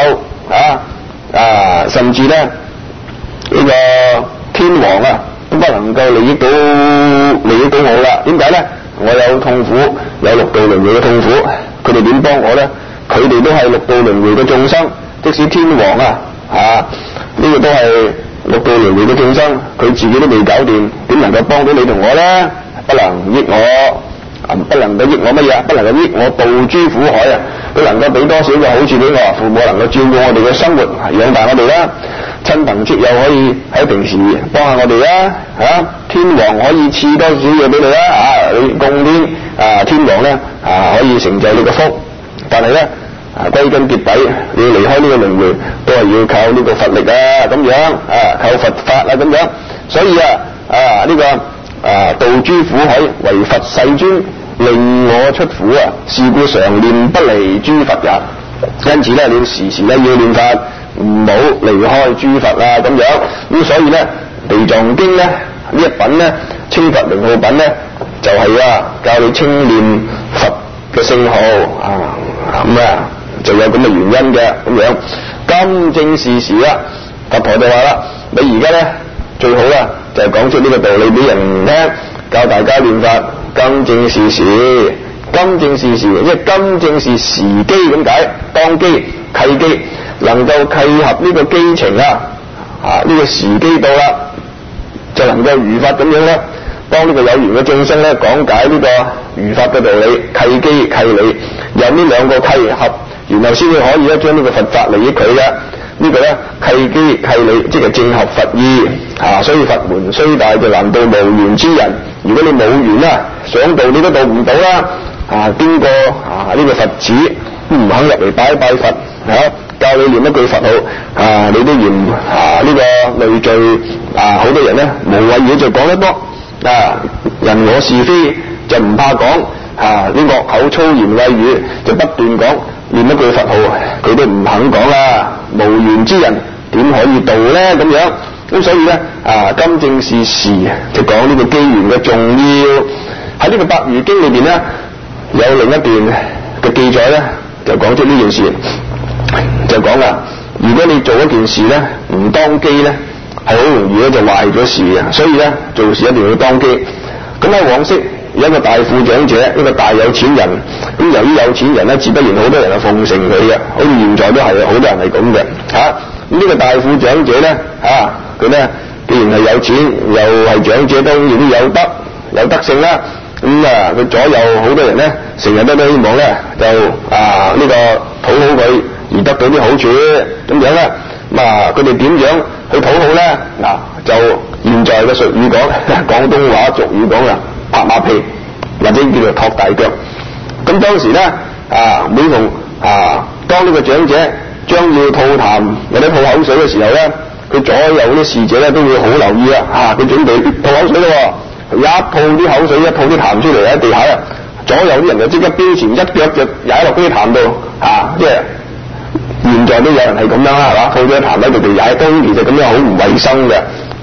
甚至咧呢個天王都不能夠利益到我啦。點解咧？我有痛苦，有六道輪迴嘅痛苦，佢哋點幫我咧？佢哋都係六道輪迴嘅眾生，即使天王呢個都係六道輪迴嘅眾生，佢自己都未搞掂，點能夠幫到你同我咧？不能益我，不能夠益我乜嘢？不能夠益我渡諸苦海佢能夠俾多少嘅好處俾我？父母能夠照顧我哋嘅生活，養大我哋啦。親朋戚友可以喺平時幫下我哋啦，天王可以賜多少嘢俾你啦，你貢獻天王咧可以成就你嘅福。但係咧歸根結底，你要離開呢個輪迴，都係要靠呢個佛力咁樣靠佛法咁樣。所以呢個渡諸苦海，唯佛世尊令我出苦是故常念不離諸佛也。因此咧，你要時時咧要念佛，唔好離開諸佛咁樣。咁所以咧，地藏經咧呢一品咧稱佛名號品咧，就係教你稱念佛嘅聖號就有咁嘅原因嘅咁樣。今正是時佛陀就話啦，你而家咧最好就係講出呢個道理俾人聽，教大家念佛。今正是時，今正是時，因為今正是時機咁解，當機契機，能夠契合呢個機情呢個時機到啦，就能夠如法咁樣咧，幫呢個有緣嘅眾生咧講解呢個如法嘅道理，契機契理，有呢兩個契合，然後先至可以將呢個佛法利益佢嘅。呢個咧契機契理，即係正合佛意所以佛門雖大，就難度無緣之人。如果你冇緣想度你都度唔到啦。經過呢個佛寺都唔肯入嚟拜佛教你念一句佛號你都嫌呢個累贅好多人咧無謂嘢就講得多人我是非就唔怕講啲惡口粗言穢語就不斷講，念一句佛號佢都唔肯講啦。無緣之人點可以度咧？咁樣咁所以咧今正是時就講呢個機緣嘅重要。喺呢個百餘經裏邊咧有另一段嘅記載咧，就講出呢件事，就講如果你做一件事咧唔當機咧，係好容易咧就壞咗事嘅。所以咧做事一定要當機。咁喺往昔有一個大富長者，一個大有錢人，咁由於有錢人咧自不然好多人奉承佢嘅，好似現在都係好多人係咁嘅咁呢個大富長者咧佢咧既然係有錢又係長者，當然都有德性啦。咁佢左右好多人咧，成日都希望咧就呢個討好佢而得到啲好處咁樣啦。佢哋點樣去討好咧？就現在嘅俗語講，廣東話俗語講拍馬屁或者叫做托大腳。咁當時咧每逢當呢個長者將要吐痰或者吐口水嘅時候咧，佢左右啲侍者咧都會好留意佢準備吐口水咯。一吐啲口水，一吐啲痰出嚟喺地下左右啲人就即刻飆前一腳就踩落啲痰度即係現在都有人係咁樣啦，吐咗痰喺度地踩，當然其實咁樣好唔衛生嘅。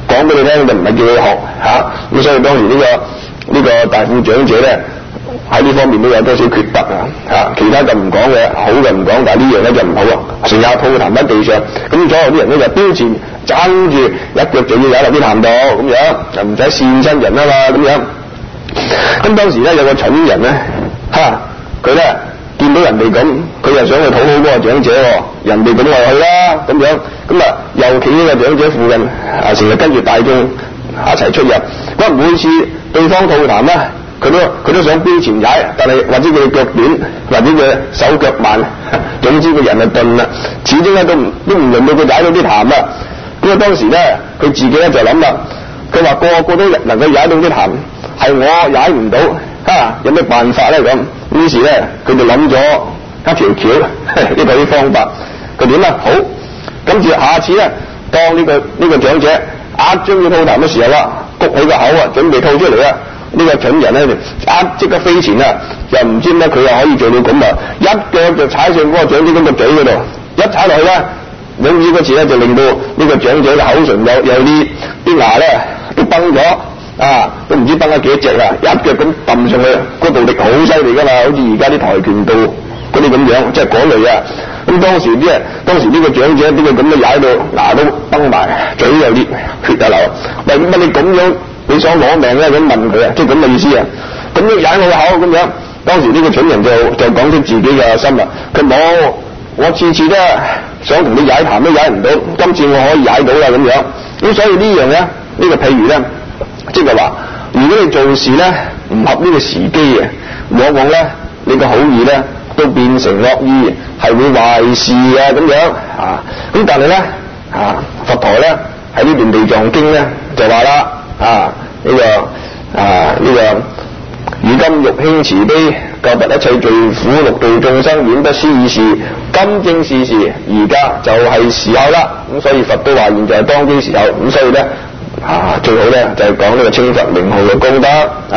講俾你聽，就唔係叫你學嚇。咁所以當時呢個大富長者咧喺呢方面都有多少缺德啊，其他就唔講嘅，好嘅唔講，但係呢樣咧就唔好啊，成日吐痰喺地上，咁左右啲人咧就標前爭住一腳就要踩落啲痰度咁樣，就唔使跣親人啊嘛咁樣。咁當時咧有個蠢人咧佢咧見到人哋咁，佢又想去討好嗰個長者喎，人哋咁我去啦咁樣，咁啊又企喺個長者附近成日跟住大眾一齊出入，咁每次對方吐痰咧，佢都想標前踩，但係或者佢腳短，或者佢手腳慢，總之個人就鈍啦，始終咧都唔輪到佢踩到啲痰啊。咁啊當時咧佢自己咧就諗啦，佢話個個都能夠踩到啲痰，係我踩唔到有咩辦法咧咁？於是咧佢就諗咗一條橋，呢個啲方法，佢點啊？好，跟住下次咧，當呢個長者將佢吐痰嘅時候啦，谷起個口啊，準備吐出嚟啊！呢個蠢人咧就即刻飛前啊，又唔知點解佢又可以做到咁啊！一腳就踩上嗰個長者咁個嘴嗰度，一踩落去咧，永遠嗰次咧就令到呢個長者嘅口唇有啲牙咧都崩咗都唔知崩咗幾多隻啊！一腳咁揼上去，嗰度力好犀利噶嘛，好似而家啲跆拳道嗰啲咁樣，即係嗰類啊！咁當時呢個長者呢個咁嘅踩到牙都崩埋，嘴有啲血流。喂，乜你咁樣你想攞命咧？咁問佢啊，即係咁嘅意思啊！咁樣踩我個口咁樣，當時呢個蠢人就講出自己嘅心啦。佢冇，我次次都想同你踩痰都踩唔到，今次我可以踩到啦咁樣。咁所以呢樣咧，呢個譬如咧，即係話，如果你做事咧唔合呢個時機嘅，往往咧你個好意咧都變成惡意，係會壞事咁樣咁但係咧佛陀咧喺呢段地藏經咧就話啦呢個如今欲興慈悲，救拔一切罪苦，六道眾生，永不思議事。今正是時，而家就係時候啦。咁所以佛都話現在係當機時候。咁所以咧最好咧就係講呢個稱佛名號嘅功德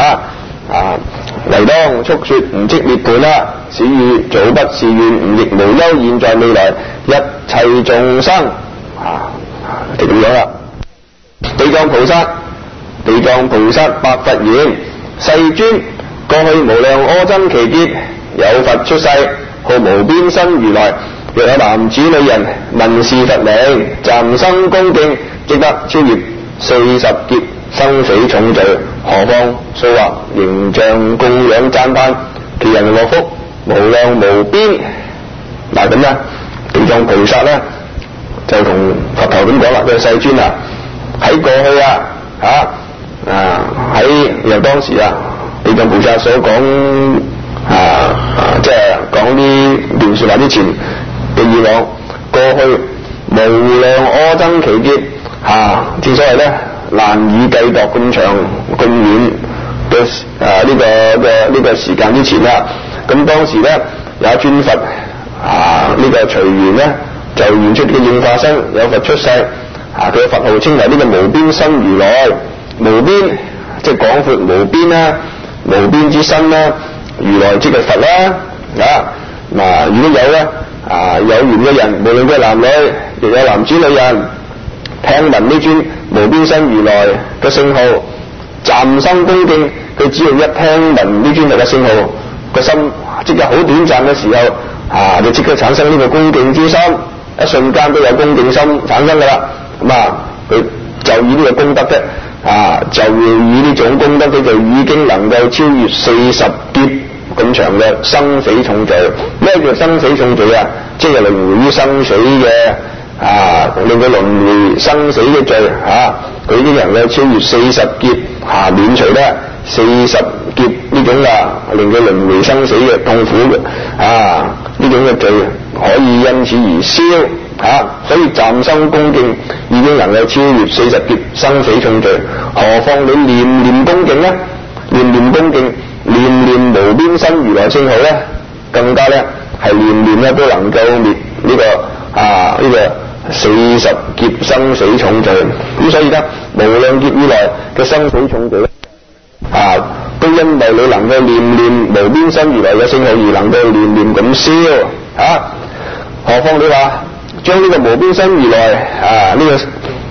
唯當速說唔即涅槃啦，使予早不是願，吾亦無憂現在未來一切眾生就咁樣啦。地藏菩薩白佛言：世尊，過去無量阿僧祇劫，有佛出世，號無邊身如來。若有男子女人聞是佛名，暫生恭敬，即得超越40劫生死重罪。何況數劃形象供養讚歎，其人樂福無量無邊。嗱咁咧，地藏菩薩咧就同佛陀咁講啦：佢話世尊喺過去喺由當時地藏菩薩所講即係講呢段說話之前嘅以往，過去無量阿僧祇劫正所謂咧難以計度咁長咁遠嘅呢個時間之前啦。咁當時咧有一尊佛呢個隨緣咧就現出嘅應化身，有佛出世佢嘅佛號稱為呢個無邊身如來。無邊即係廣闊無邊啦，無邊之身啦，如來即係佛啦如果有咧有緣嘅人，無論佢係男女，亦有男子女人，聽聞呢尊無邊身如來嘅聖號，暫生恭敬。佢只要一聽聞呢尊佛嘅聖號，個心即係好短暫嘅時候就即刻產生呢個恭敬之心，一瞬間都有恭敬心產生噶啦。佢就以呢個功德啫就以呢種功德，佢就已經能夠超越40劫咁長嘅生死重罪。咩叫生死重罪啊？即係輪迴於生死嘅令佢輪迴生死嘅罪佢已經能夠超越40劫免除咧40劫呢種令佢輪迴生死嘅痛苦嘅呢種嘅罪可以因此而消所以暫生恭敬已經能夠超越40劫生死重罪。何況你念念恭敬咧，念念恭敬，念念無邊身如來聖號咧，更加咧係念念咧都能夠滅呢個40劫生死重罪。咁所以咧無量劫以來嘅生死重罪咧都因為你能夠念念無邊身如來嘅聖號而能夠念念咁消何況你話將呢個無邊身如來呢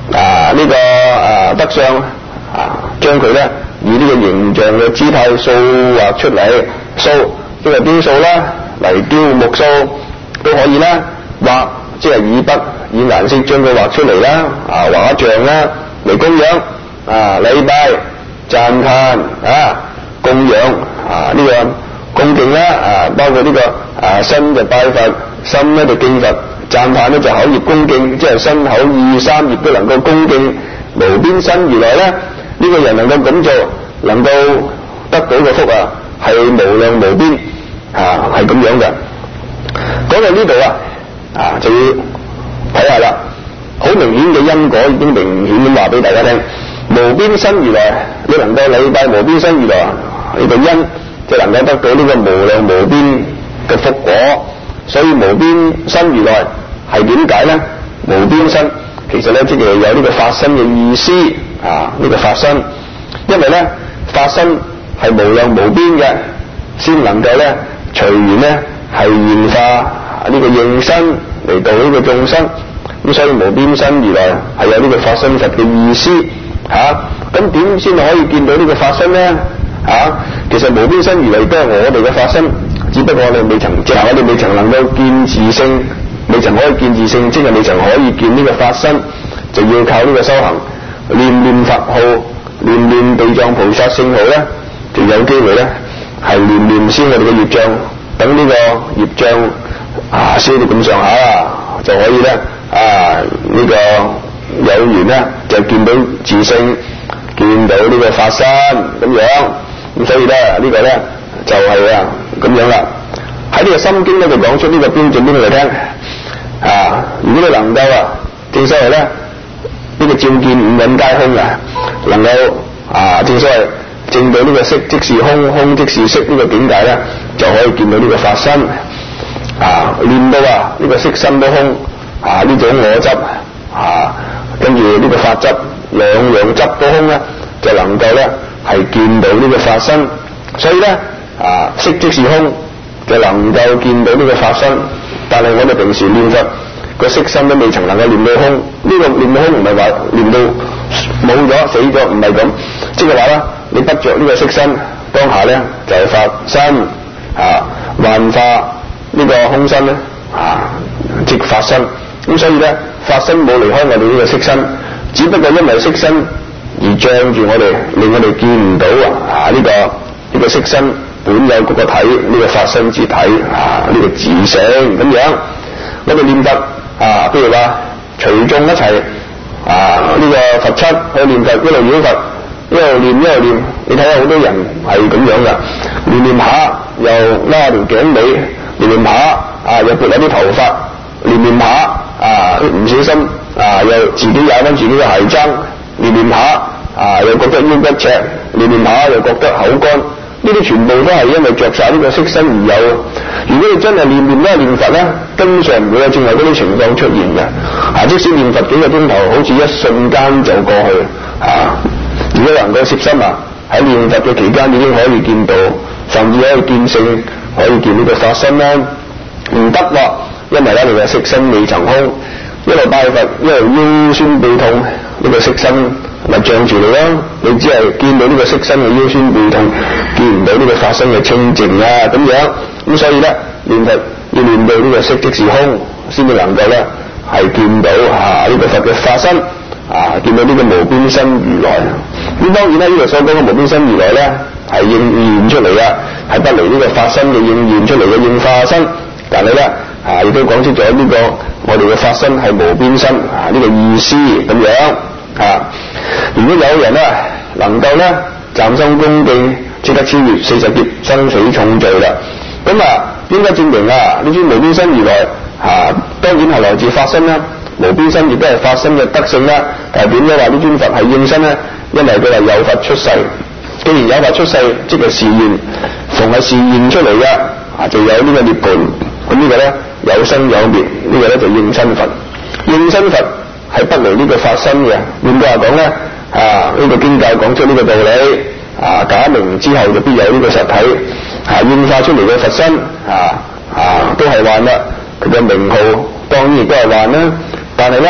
德相將佢咧以呢個形象嘅姿態塑畫出嚟，塑即係雕塑啦，泥雕木塑都可以啦，畫即係以筆以顏色將佢畫出嚟啦，畫像啦嚟供養禮拜讚歎供養呢個恭敬啦，包括呢個身就拜佛，心咧就敬佛，讚歎咧就口業恭敬，即係身口意三業都能夠恭敬無邊身如來咧，呢個人能夠咁做，能夠得到嘅福係無量無邊係咁樣嘅。講到呢度就要睇下啦，好明顯嘅因果已經明顯咁話俾大家聽，無邊身如來，你能夠禮拜無邊身如來，呢個因就能夠得到呢個無量無邊嘅福果。所以無邊身如來係點解呢？無邊身其實咧即係有呢個法身嘅意思呢個法身，因為咧法身係無量無邊嘅，先能夠咧隨緣咧係現化呢個應身嚟度呢個眾生。咁所以無邊身如來係有呢個法身佛嘅意思咁點先可以見到呢個法身呢？其實無邊身如來都係我哋嘅法身，只不過我哋未曾我哋未曾能夠見自性，未曾可以見自性，即係未曾可以見呢個法身，就要靠呢個修行，念念佛號，念念地藏菩薩聖號咧，就有機會咧係念念先我哋嘅業障，等呢個業障消到咁上下就可以咧呢個有緣咧就見到自性，見到呢個法身咁樣。咁所以咧呢個咧就係咁樣啦。喺呢個心經咧就講出呢個標準俾我哋聽如果你能夠正所謂咧呢個照見五蘊皆空能夠正所謂證到呢個色即是空，空即是色呢個境界咧，就可以見到呢個法身念到呢個色身都空呢種我執跟住呢個法執兩樣執都空咧，就能夠咧係見到呢個法身。所以咧色即是空就能夠見到呢個法身，但係我哋平時念佛個色身都未曾能夠念到空，呢個念到空唔係話念到冇咗死咗，唔係咁，即係話咧你不着呢個色身當下咧就係法身幻化呢個空身咧即法身。咁所以咧法身冇離開我哋呢個色身，只不過因為色身而障住我哋，令我哋見唔到呢個色身本有嗰個體，呢個法身之體呢個自性咁樣。我哋念佛譬如話隨眾一齊呢個佛七去念佛，一路念佛，一路念，你睇下好多人係咁樣噶，念下又拉條頸尾，念下又撥下啲頭髮，念下唔小心又自己踩翻自己嘅鞋踭，念下又覺得腰骨赤，念下又覺得口乾，呢啲全部都係因為着晒呢個色身而有。如果你真係念佛咧，根本上唔會有正係嗰啲情況出現嘅即使念佛幾個鐘頭，好似一瞬間就過去如果能夠攝心喺念佛嘅期間已經可以見到，甚至可以見性，可以見呢個法身啦。唔得因為咧你嘅色身未曾空，一路拜佛一路腰酸背痛，呢個色身咪障住你咯。你只係見到呢個色身嘅腰酸背痛，見唔到呢個法身嘅清淨咁樣。咁所以咧念佛要念到呢個色即是空，先至能夠咧係見到呢個佛嘅法身見到呢個無邊身如來。咁當然咧呢個所講嘅無邊身如來咧係應現出嚟係不離呢個法身嘅應現出嚟嘅應化身。但係咧亦都講出咗呢個我哋嘅法身係無邊身呢個意思咁樣如果有人能夠咧暫生恭敬，即刻超越40劫生死重罪啦。咁應該證明呢尊無邊身如來當然係來自法身啦，無邊身亦都係法身嘅德性啦。但係點解話呢尊佛係應身呢？因為佢係有佛出世，既然有佛出世，即係示現，逢係示現出嚟嘅就有呢個涅槃。咁呢個咧有生有滅，呢個咧就應身佛。應身佛係不離呢個法身嘅。換句話講咧呢個經教講出呢個道理假名之後就必有呢個實體應化出嚟嘅佛身都係幻啦。佢嘅名號當然亦都係幻啦，但係咧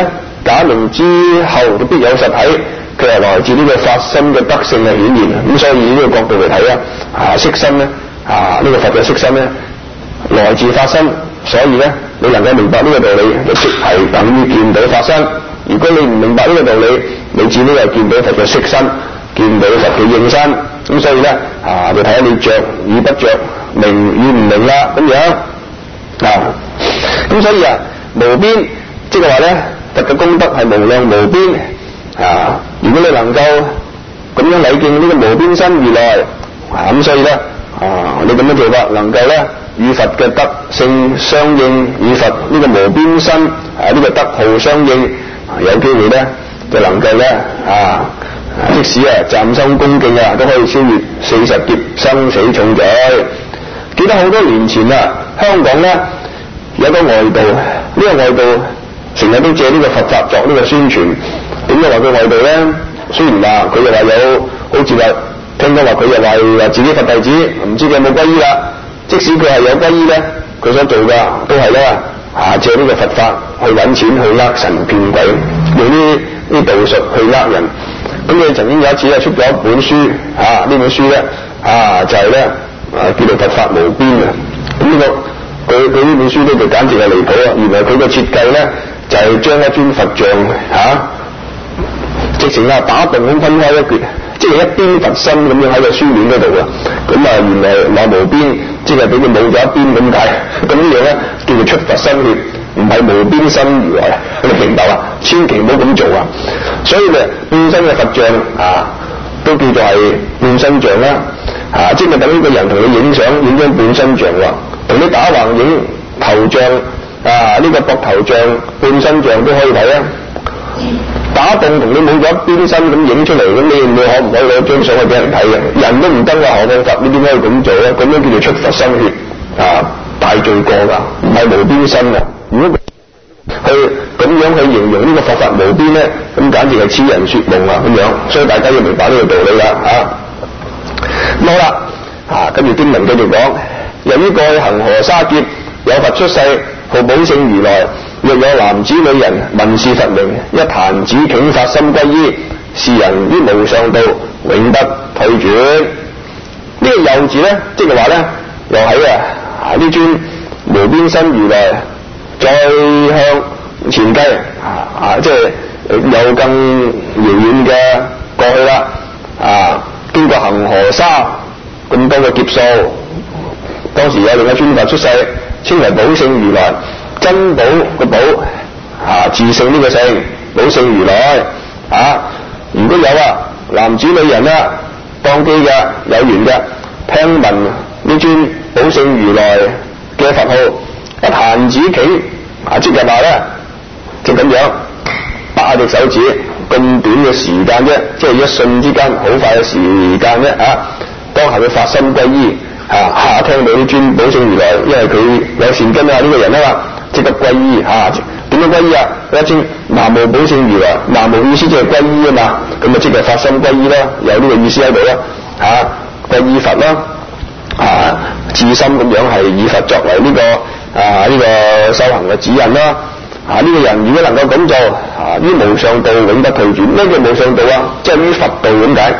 假名之後就必有實體，佢係來自呢個法身嘅德性嘅顯現。咁所以呢個角度嚟睇啊，色身咧呢個佛嘅色身咧來自法身，所以咧你能夠明白呢個道理，就即係等於見到法身。如果你唔明白呢個道理，你只能係見到佛嘅色身，見到佛嘅應身。咁所以咧就睇下你着與不着，明與唔明啦，咁樣咁所以無邊即係話咧，佛嘅功德係無量無邊如果你能夠咁樣禮敬呢個無邊身如來咁所以咧你咁樣做法，能夠咧與佛嘅德性相應，與佛呢個無邊身呢個德號相應，有機會咧就能夠咧即使暫生恭敬都可以超越40劫生死重罪。記得好多年前香港咧有個外道，呢個外道成日都借呢個佛法作呢個宣傳。點解話佢外道咧？雖然話佢又話有，好似話聽講話佢又話自己佛弟子，唔知佢有冇皈依啦。即使佢係有皈依咧，佢所做嘅都係咧借呢個佛法去揾錢，去呃神騙鬼，用啲道術去呃人。咁佢曾經有一次出咗一本書呢本書咧就係咧叫做佛法無邊咁呢個佢呢本書咧就簡直係離譜原來佢嘅設計咧就係將一尊佛像直情打洞咁分開一橛，即係一邊佛身咁樣喺個書面嗰度咁原來話無邊，即係俾佢冇咗一邊咁解。咁呢樣咧叫做出佛身血，唔係無邊身如來。你明白千祈唔好咁做所以咧半身嘅佛像都叫做係半身像啦即係等呢個人同你影相影張半身像同你打橫影頭像呢個膊頭像半身像都可以睇打洞同你冇咗一邊身咁影出嚟，咁你可唔可以攞張相去俾人睇嘅？人都唔得何況佛，你點解要咁做咧？咁樣叫做出佛身血大罪過㗎，唔係無邊身如果去咁樣去形容呢個佛法無邊咧，咁簡直係痴人說夢咁樣。所以大家要明白呢個道理咁好啦跟住經文繼續講，由於過去恒河沙劫有佛出世，號寶勝如來。若有男子女人聞是佛名，一彈指頃發心歸依，是人於無上道永不退轉。呢個又字咧，即係話咧，又喺呢尊無邊身如來再向前繼即係有更遙遠嘅過去啦經過恒河沙咁多嘅劫數，當時有另一尊佛出世，稱為寶勝如來。珍寶個寶自勝呢個勝，寶勝如來如果有男子女人當機嘅有緣嘅，聽聞呢尊寶勝如來嘅佛號，一彈指頃即係話咧就咁樣8隻手指咁短嘅時間啫，即係一瞬之間好快嘅時間啫當下佢發心歸依聽到呢尊寶勝如來，因為佢有善根呢個人即刻歸依點樣歸依一稱南無寶勝如來，南無意思即係歸依嘛，咁即係發心歸依啦，有呢個意思喺度歸依佛啦至心咁樣係以佛作為呢個修行嘅指引啦呢個人如果能夠咁做於無上道永不退轉。咩叫無上道即係於佛道咁解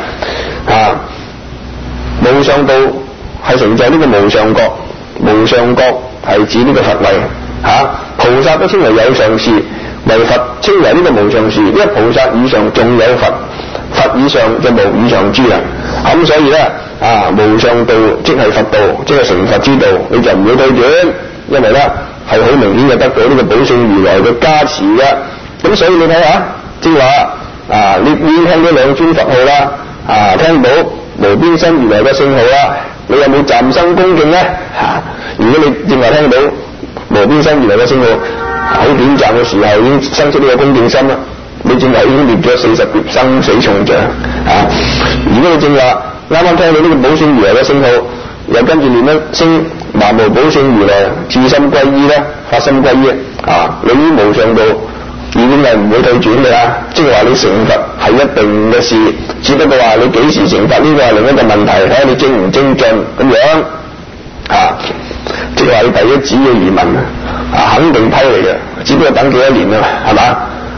無上道係成就呢個無上覺，無上覺係指呢個佛位菩薩都稱為有上士，為佛稱為呢個無上士，因為菩薩以上仲有佛，佛以上就無以上諸人咁所以咧無上道即係佛道，即係成佛之道，你就唔會退轉，因為咧係好明顯嘅得到呢個寶勝如來嘅加持嘅。咁所以你睇下即係話你已經聽到兩尊佛號啦聽到無邊身如來嘅聖號啦，你有冇暫生恭敬咧如果你正話聽到無邊身如來嘅聖號好短暫嘅時候已經生出呢個恭敬心啦，你正話已經滅咗40劫生死重罪如果你正話啱啱聽到呢個寶勝如來嘅聖號，又跟住念一聲南無寶勝如來至心歸依咧，發心歸依你於無上道已經係唔會退轉嘅即係話你成佛係一定嘅事，只不過話你幾時成佛呢個係另一個問題，睇下你精唔精進咁樣即係話你第一子嘅移民肯定批嚟嘅，只不過等幾多年係嘛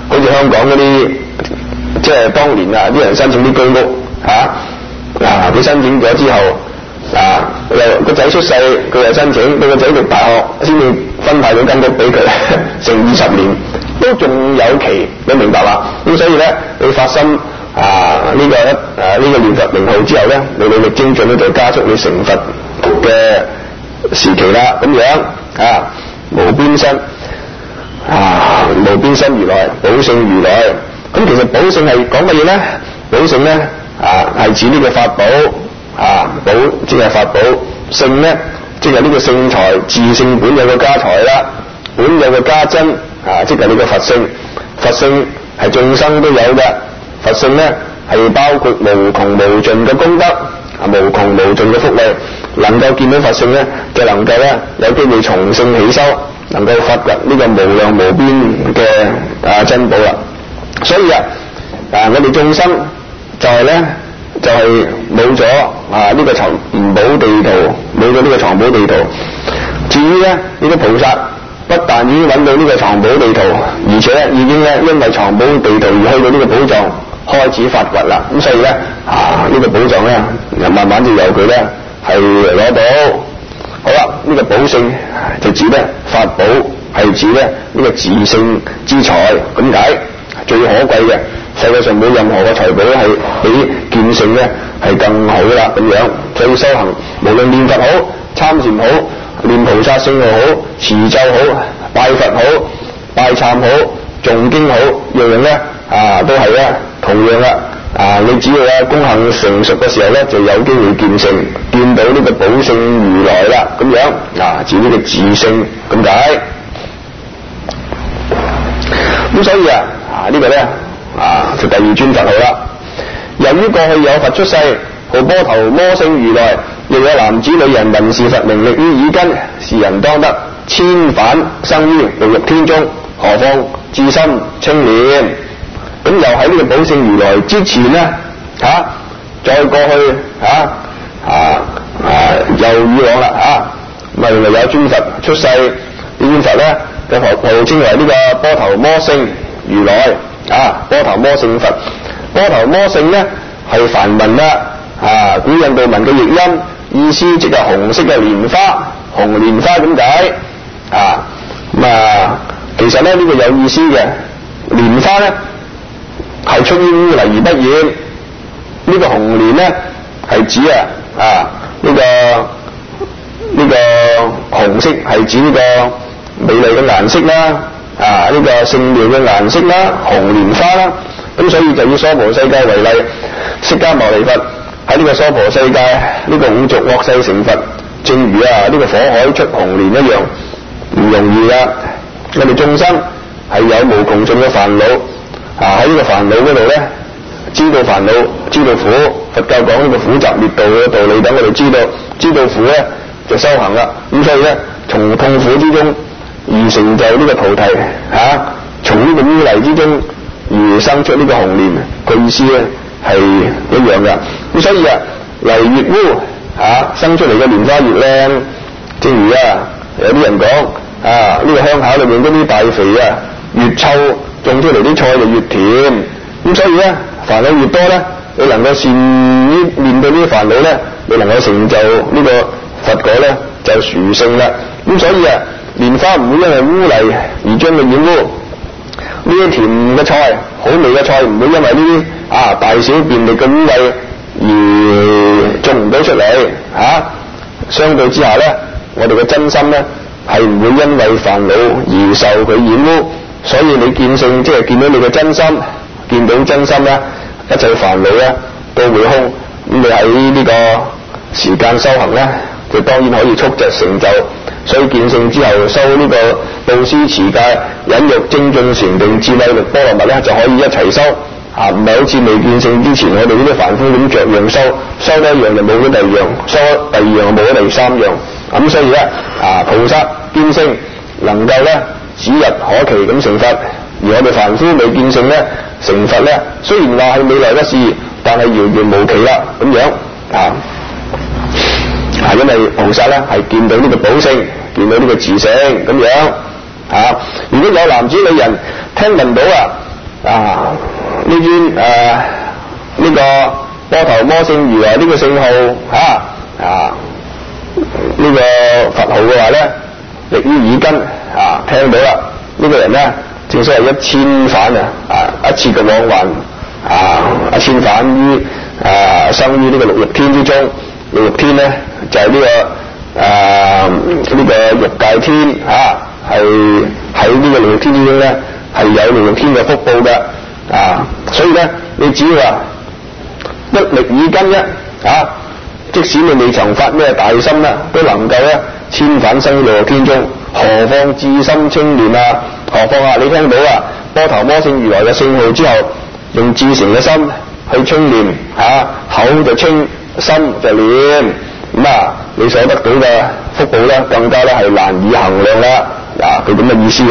好似香港嗰啲即係當年啊啲人申請啲居屋佢申請咗之後又個仔出世，佢又申請，到個仔讀大學先至分派咗間屋俾佢，成20年都仲有期，你明白嘛？咁所以咧，你發生呢個念佛名號之後咧，你努力精進咧，就加速你成佛嘅時期啦。咁樣無邊身無邊身如來，寶性如來。咁其實寶性係講乜嘢咧？寶性咧係指呢個法寶寶即係法寶，性咧即係呢個性財，自性本有嘅家財啦，本有嘅家珍即係呢個佛性。佛性係眾生都有嘅，佛性咧係包括無窮無盡嘅功德，無窮無盡嘅福利。能夠見到佛性咧，就能夠咧有機會從性起修，能夠發掘呢個無量無邊嘅珍寶啦。所以我哋眾生就係咧冇咗呢個藏寶地圖，冇咗呢個藏寶地圖。至於咧呢個菩薩不但已經揾到呢個藏寶地圖，而且已經咧因為藏寶地圖而去到呢個寶藏開始發掘啦。咁所以咧呢個寶藏咧慢慢就由佢咧係攞到。好啦，呢個寶性就指咧法寶，係指咧呢個自性之財，咁解最可貴嘅。世界上冇任何嘅財寶係比見性咧係更好啦，咁樣。所以修行無論念佛好、參禪好、念菩薩聖號好、持咒好、拜佛好、拜懺好、誦經好，樣樣咧都係咧同樣啦。你只要功行成熟嘅時候咧，就有機會見性，見到呢個寶性如來啦，咁樣指呢個自性咁解。咁所以呢個咧就第二尊佛號啦。由於過去有佛出世號波頭摩聖如來，亦有男子女人聞是佛名歷於耳根，是人當得千返生於地獄天中，何況至心清廉。咁又喺呢個寶性如來之前咧再過去又以往啦咁原來有尊佛出世，呢尊佛咧嘅號稱為呢個波頭摩聖如來波頭摩聖佛。波頭摩聖咧係梵文啦古印度文嘅譯音，意思即係紅色嘅蓮花，紅蓮花咁解其實咧呢個有意思嘅，蓮花咧係出於污泥而不染，呢個紅蓮咧係指呢個紅色係指呢個美麗嘅顏色啦，呢個聖妙嘅顏色啦，紅蓮花啦。咁所以就以娑婆世界為例，釋迦牟尼佛喺呢個娑婆世界呢個五濁惡世成佛，正如呢個火海出紅蓮一樣，唔容易噶。我哋眾生係有無窮盡嘅煩惱，喺呢個煩惱嗰度咧，知道煩惱，知道苦。佛教講呢個苦集滅道嘅道理，等我哋知道苦咧就修行啦。咁所以咧，從痛苦之中而成就呢個菩提從呢個污泥之中而生出呢個紅蓮，個意思咧係一樣嘅。咁所以泥越污生出嚟嘅蓮花越靚。正如有啲人講呢個鄉下裏面嗰啲大肥越臭，種出嚟啲菜就越甜。咁所以咧煩惱越多咧，你能夠善於面對呢啲煩惱咧，你能夠成就呢個佛果咧就殊勝啦。咁所以蓮花唔會因為污泥而將佢染污，呢啲甜嘅菜、好味嘅菜唔會因為呢啲大小便利嘅污穢而種唔到出嚟相對之下咧，我哋嘅真心咧係唔會因為煩惱而受佢染污。所以你見性即係見到你嘅真心，見到真心咧，一切煩惱咧都會空。咁你喺呢個時間修行咧，就當然可以速疾成就。所以見性之後修呢個布施持戒忍辱精進禪定智慧力波羅蜜咧，就可以一齊修唔係好似未見性之前我哋呢啲凡夫咁着樣修得一樣就冇咗第二樣，修第二樣就冇咗第三樣。咁所以咧菩薩見性能夠咧指日可期咁成佛，而我哋凡夫未見性咧成佛咧，雖然話係未來嘅事，但係遙遙無期啦咁樣因為菩薩咧係見到呢個寶性，見到呢個自性咁樣如果有男子女人聽聞到呢尊呢個波頭摩聖如來呢個聖號呢個佛號嘅話咧，歷於耳根聽到啦，呢個人咧正所謂一千返一次嘅往還一千返於生於呢個六欲天之中，六欲天咧就係呢個欲界天係喺呢個六欲天之中咧係有六欲天嘅福報嘅所以咧你只要一歷耳根即使你未曾發咩大心啦，都能夠咧千返生於六欲天中，何況至心清練何況你聽到波頭摩聖如來嘅聖號之後，用至誠嘅心去清練口就清，心就練，你所得到嘅福報咧更加咧係難以衡量啦。佢咁嘅意思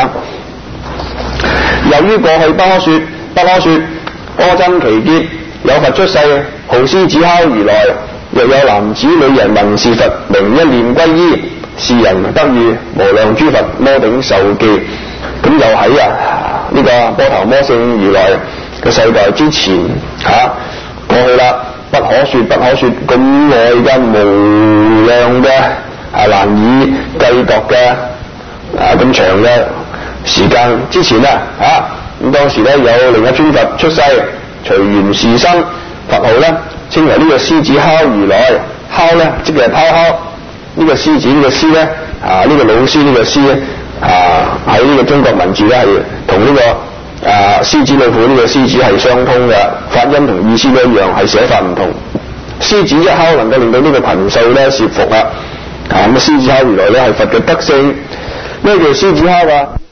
由於過去不可說，多增其劫，有佛出世，號獅子哮如來，若有男子女人聞是佛名，一念歸依，是人得遇無量諸佛摩頂受記。咁又喺呢個波頭摩聖如來嘅世代之前過去啦，不可說咁耐嘅無量嘅難以計度嘅咁長嘅時間之前咁當時咧有另一尊佛出世，隨緣時生，佛號咧稱為呢個獅子哮如來，哮咧即係拋哮，呢個獅子呢個獅咧呢個老師呢個獅咧喺呢個中國文字咧係同呢個獅子老虎呢個獅子係相通嘅，發音同意思都一樣，係寫法唔同。獅子一哮能夠令到呢個群獸咧攝服咁獅子哮如來咧係佛嘅德性。咩叫獅子哮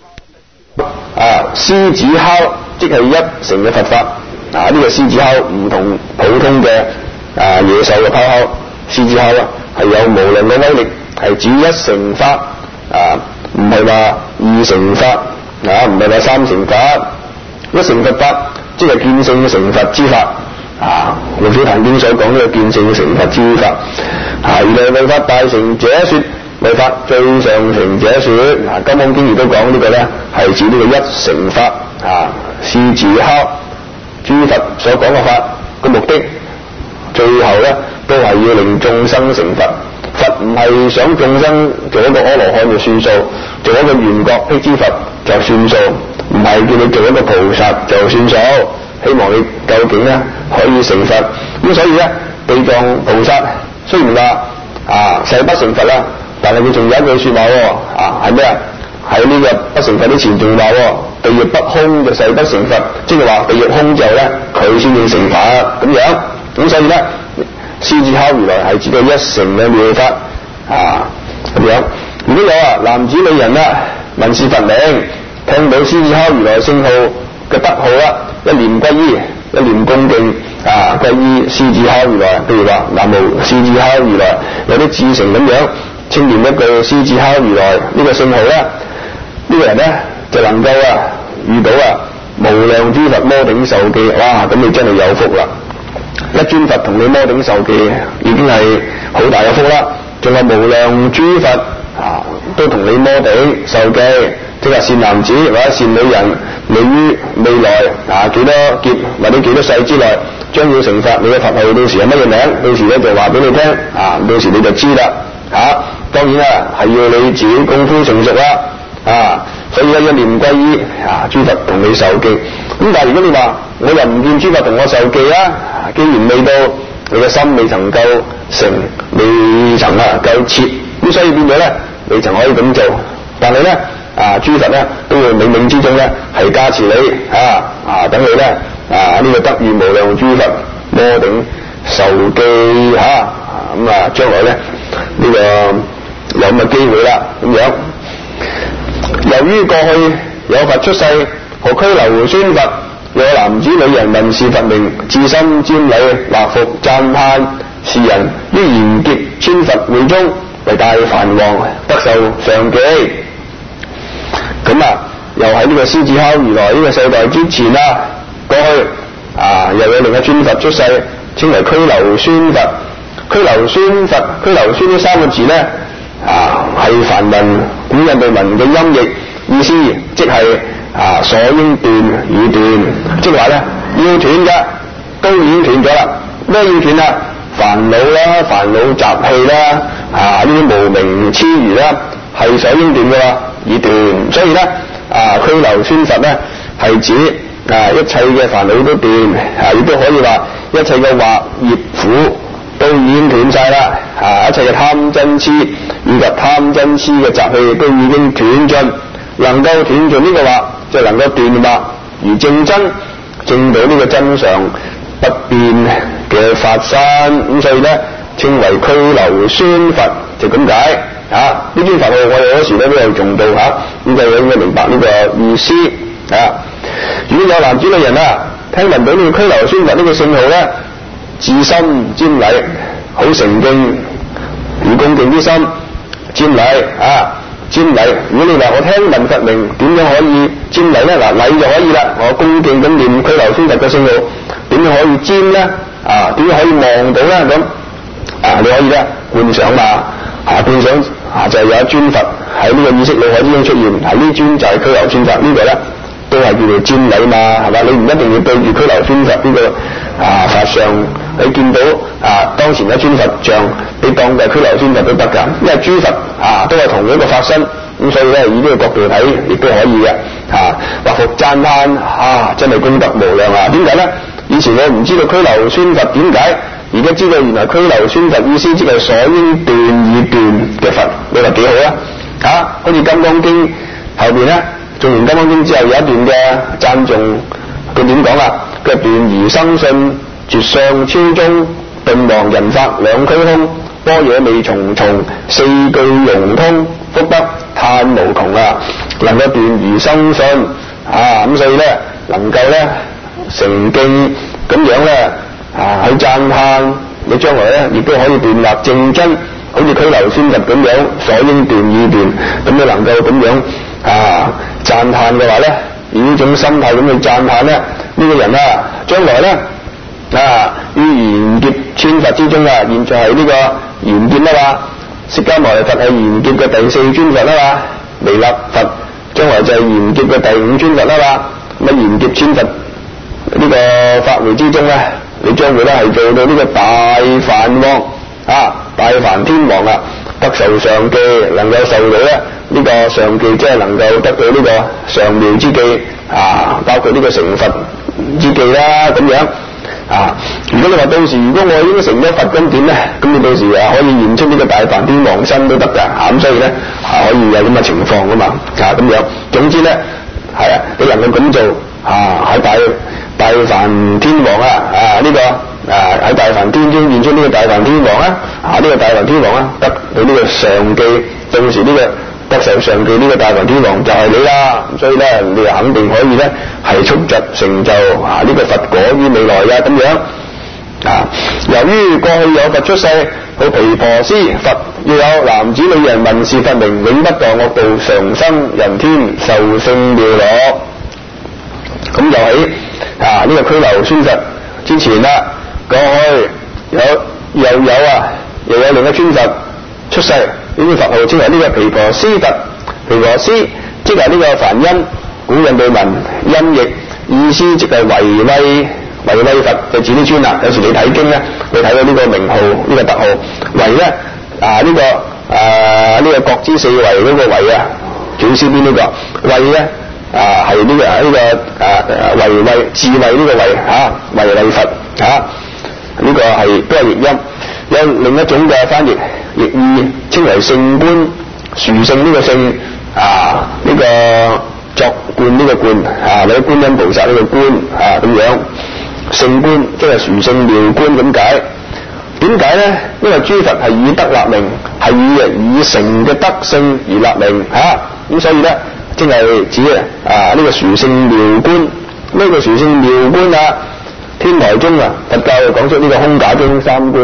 獅子哮即係一成嘅佛法呢個獅子哮唔同普通嘅野獸嘅拋哮，獅子哮係有無量嘅威力，係指一成法唔係話二成法唔係話三成法，一成佛法即係見性成佛之法六祖壇經所講呢個見性成佛之法如來為法大成者說，為法最上乘者說金剛經亦都講呢個咧係指呢個一成法獅子哮諸佛所講嘅法嘅目的，最後咧都係要令眾生成佛。佛唔係想眾生做一個阿羅漢就算數，做一個緣覺辟支佛就算數，唔係叫你做一個菩薩就算數，希望你究竟咧可以成佛。咁所以咧地藏菩薩雖然話誓不成佛啦，但係佢仲有一句說話係咩喺呢個不成佛之前仲話地獄不空就誓不成佛，即係話地獄空之後咧佢先至成佛咁樣。咁所以咧獅子哮如來係指到一成嘅妙法咁樣。如果有男子女人聞是佛名，聽到獅子哮如來聖號嘅德號一念歸依，一念恭敬歸依獅子哮如來，譬如話南無獅子哮如來，有啲至誠咁樣稱念一句獅子哮如來呢個聖號呢個人咧就能夠遇到無量諸佛摩頂受記。咁你真係有福啦！一尊佛同你摩頂受記已經係好大嘅福啦，仲有無量諸佛都同你摩頂受記，即係善男子或者善女人，你於未來幾多劫或者幾多世之內將要成佛，你嘅佛號到時係乜嘢名？到時咧就話俾你聽到時你就知啦當然係要你自己功夫成熟啦所以一念歸依諸佛同你受記。咁但係如果你話我又唔見諸佛同我受記既然未到，你嘅心未曾夠成，未曾夠切，咁所以變咗咧你就可以咁做。但係咧諸佛咧都會冥冥之中咧係加持你等你咧呢個得遇無量諸佛摩頂受記將來咧呢個有咁嘅機會啦咁樣。由於過去有佛出世，何拘留宣佛，有男子女人聞是佛名，至心瞻禮納服讚歎，是人於賢劫尊佛會中，為大梵王得受上記。咁又喺呢個獅子哮如來呢個世代之前過去又有另一尊佛出世，稱為拘留宣佛。拘留宣佛，拘留宣呢三個字咧係梵文古印度文嘅音譯，意思即係所應斷已斷，即係話咧要斷嘅都已經斷咗啦。咩要斷啊？煩惱啦、煩惱習氣啦、呢啲無明痴愚啦，係所應斷嘅喎，已斷。所以咧拘留宣佛咧係指一切嘅煩惱都斷，亦都可以話一切嘅惑業苦都已經斷晒啦。一切嘅貪嗔痴以及貪嗔痴嘅習氣都已經斷盡，能夠斷盡呢個惑，就能夠斷惑而正真，證到呢個真相不變嘅法身。咁所以咧稱為拘留宣佛，就咁解。呢啲佛號我哋嗰時咧都有用到咁就應該明白呢個意思。如果有男子女人聽聞到呢個拘留宣佛呢個聖號咧，自心瞻禮，好誠敬如恭敬啲心瞻禮瞻禮。如果你話我聽聞佛名點樣可以瞻禮咧？禮就可以啦，我恭敬咁念拘留宣佛嘅聖號，點樣可以瞻咧？點樣可以望到咧？咁你可以咧觀想觀想就係有一尊佛喺呢個意識腦海之中出現，呢尊就係拘留宣佛，呢個咧都係叫做瞻禮嘛，係嘛？你唔一定要對住拘留宣佛呢個法相，你見到當前一尊佛像，你當係拘留宣佛都得㗎，因為諸佛都係同一個法身，咁所以咧以呢個角度睇亦都可以嘅。或復讚歎真係功德無量點解咧？以前我唔知道拘留宣佛點解，而家知道原來拘留宣佛意思即係所應斷已斷嘅佛，你話幾好啊？好似《金剛經》後邊咧，做完《金剛經》之後有一段嘅讚頌，佢點講啊？佢話斷疑生信，絕相超中，頓忘人法兩虛空，般若味重重，四句融通，福德嘆無窮能夠斷疑生信咁所以咧能夠咧誠敬咁樣咧去讚歎，你將來咧亦都可以斷立正真，好似拘留宣佛咁樣，所應斷已斷，咁你能夠咁樣讚歎嘅話咧，以呢種心態咁去讚歎咧，呢個人將來咧於賢劫千佛之中現在係呢個賢劫釋迦牟尼佛係賢劫嘅第四尊佛彌勒佛將來就係賢劫嘅第五尊佛咁賢劫千佛呢個法會之中咧，你將會咧係做到呢個大梵王大梵天王得受上記，能夠受到咧呢個上記，即係能夠得到呢個上妙之記包括呢個成佛之記咁樣如果你話到時如果我已經成咗佛咁點咧？咁你到時可以現出呢個大梵天王身都得㗎咁所以咧可以有咁嘅情況㗎嘛咁樣。總之咧你能夠咁做喺大梵天王呢個喺大梵天中現出呢個大梵天王呢個大梵天王得到呢個上記，到時呢個得受上記呢個大梵天王就係你啦。所以咧你肯定可以咧係速疾成就呢個佛果於未來咁樣由於過去有佛出世，好毗婆尸佛要有男子女人聞是佛名，永不墮惡道，常生人天，受勝妙樂。咁就喺呢個拘留宣佛之前過去又有另一尊佛出世，呢啲佛號稱為呢個毗婆尸佛。毗婆尸即係呢個梵音，古印度文音譯，意思即係為威佛，就指呢尊有時你睇經咧，你睇到呢個名號呢個特號為咧呢個國之四維嗰個維祖師邊呢個為咧係呢個為智慧呢個為威佛呢個係都係譯音。有另一種嘅翻譯譯意稱為聖觀，殊勝呢個聖呢個作觀呢個觀或者觀音菩薩呢個觀咁樣。聖觀即係殊勝妙觀咁解。點解咧？因為諸佛係以德立名，係以成嘅德性而立名咁所以咧即係指呢個殊勝妙觀。呢個殊勝妙觀天台宗佛教講出呢個空假中三觀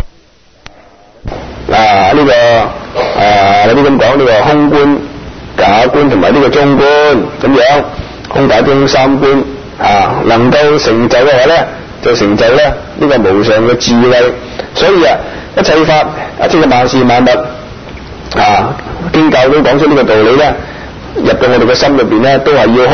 呢個有啲咁講呢個空觀、假觀同埋呢個中觀咁樣。空假中三觀能夠成就嘅話咧，就成就咧呢個無上嘅智慧。所以一切法一切嘅萬事萬物經教都講出呢個道理咧，入到我哋嘅心裏邊咧都係要空，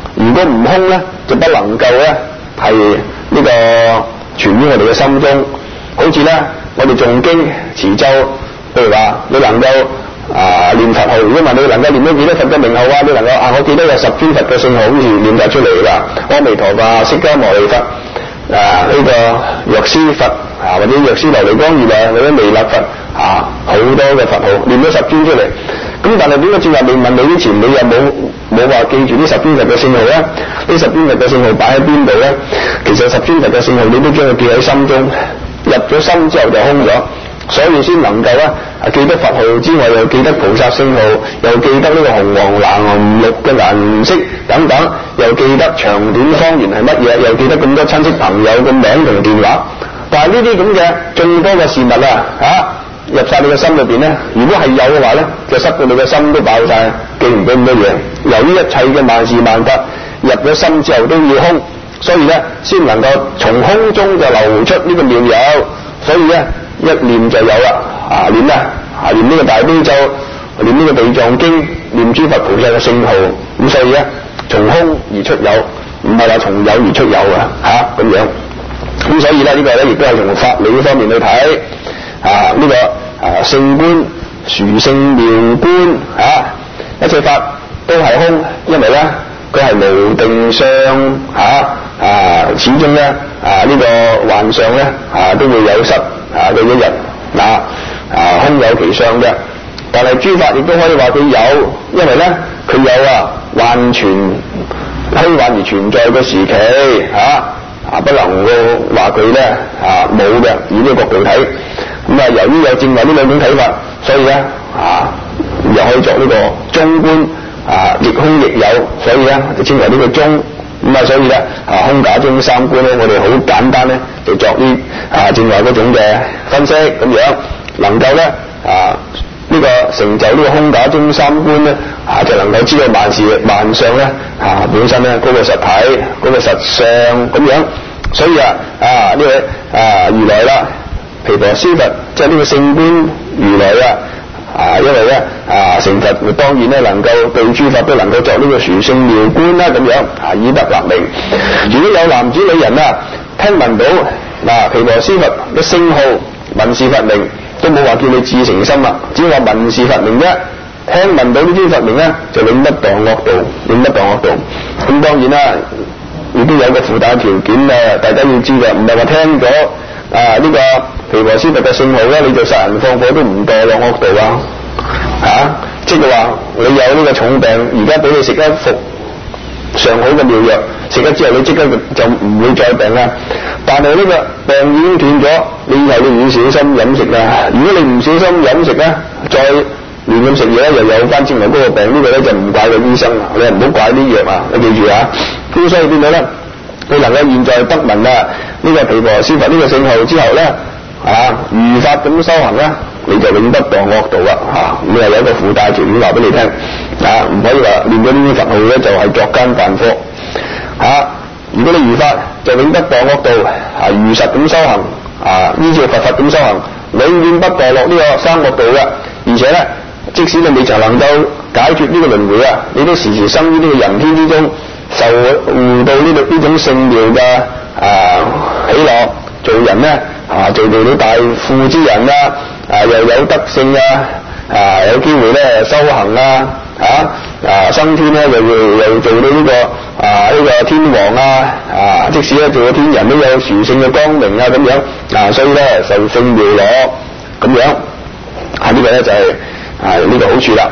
如果唔空咧，就不能夠咧係呢個存於我哋嘅心中。好似咧，我哋誦經持咒，譬如話你能夠念佛號，如果問你能夠念咗幾多佛嘅名號啊？你能夠我記得有10尊佛嘅聖號，好似念晒出嚟㗎。阿彌陀佛、釋迦牟尼佛、呢個藥師佛或者藥師琉璃光如來或者彌勒佛好多嘅佛號，念咗10尊出嚟。咁但係點解正話未問你之前，你有冇話記住呢10尊佛嘅聖號咧？呢10尊佛嘅聖號擺喺邊度咧？其實10尊佛嘅聖號你都將佢記喺心中，入咗心之後就空咗，所以先能夠咧記得佛號之外，又記得菩薩聖號，又記得呢個紅黃藍綠嘅顏色等等，又記得長短方言係乜嘢，又記得咁多親戚朋友嘅名同電話。但係呢啲咁嘅眾多嘅事物入晒你嘅心裏邊咧，如果係有嘅話咧，就塞到你嘅心都爆晒，記唔到咁多嘢。由於一切嘅萬事萬法入咗心之後都要空，所以咧先能夠從空中就流出呢個妙有，所以咧一念就有啦。念呢個大悲咒，念呢個地藏經，念諸佛菩薩嘅聖號，咁所以咧從空而出有，唔係話從有而出有咁樣。咁所以咧呢個咧亦都係從法理方面去睇。呢個聖觀、殊勝妙觀一切法都係空，因為咧佢係無定相始終咧呢個幻象咧都會有失嘅一日空有其相嘅。但係諸法亦都可以話佢有，因為咧佢有幻存虛幻而存在嘅時期不能夠話佢咧冇嘅，以呢個角度睇。咁由於有正話呢兩種睇法，所以咧又可以作呢個中觀亦空亦有，所以咧就稱為呢個中。咁所以咧空假中三觀咧，我哋好簡單咧就作呢正話嗰種嘅分析，咁樣能夠咧呢個成就呢個空假中三觀咧就能夠知道萬事萬相咧本身咧嗰個實體嗰個實相咁樣。所以呢位如來啦，毗婆尸佛，即係呢個聖觀如來因為咧成佛當然咧能夠對諸法都能夠作呢個殊勝妙觀啦，咁樣以德立名。如果有男子女人聽聞到毗婆尸佛嘅聖號聞是佛名，都冇話叫你至誠心啦，只話聞是佛名啫。聽聞到呢啲佛名咧，就永不墮惡道，永不墮惡道。咁當然啦，亦都有個附帶條件大家要知嘅，唔係話聽咗呢個毗婆尸佛嘅聖號咧，你就殺人放火都唔墮落惡道即係話你有呢個重病，而家俾你食一服上好嘅妙藥，食咗之後你即刻就唔會再病啦。但係呢個病已經斷咗，你以後你要小心飲食啦。如果你唔小心飲食咧，再亂咁食嘢咧，又有翻正話嗰個病，呢個咧就唔怪個醫生啦，你唔好怪啲藥你記住咁所以變咗咧，你能夠現在得聞呢個毗婆尸佛呢個聖號之後咧如法咁修行咧，你就永不墮惡道啦咁有一個附帶條件話俾你聽唔可以話念咗呢啲佛號咧就係作奸犯科如果你如法就永不墮惡道如實咁修行依照佛法咁修行，永遠不墮落呢個三惡道嘅。而且咧，即使你未曾能夠解決呢個輪迴你都時時生於呢個人天之中，受到呢種聖妙嘅喜樂。做人咧做到大富之人又有德性有機會咧修行生天咧又做到呢個天王即使咧做咗天人都有殊勝嘅光明咁樣所以咧受聖妙樂咁樣呢個咧就係呢個好處啦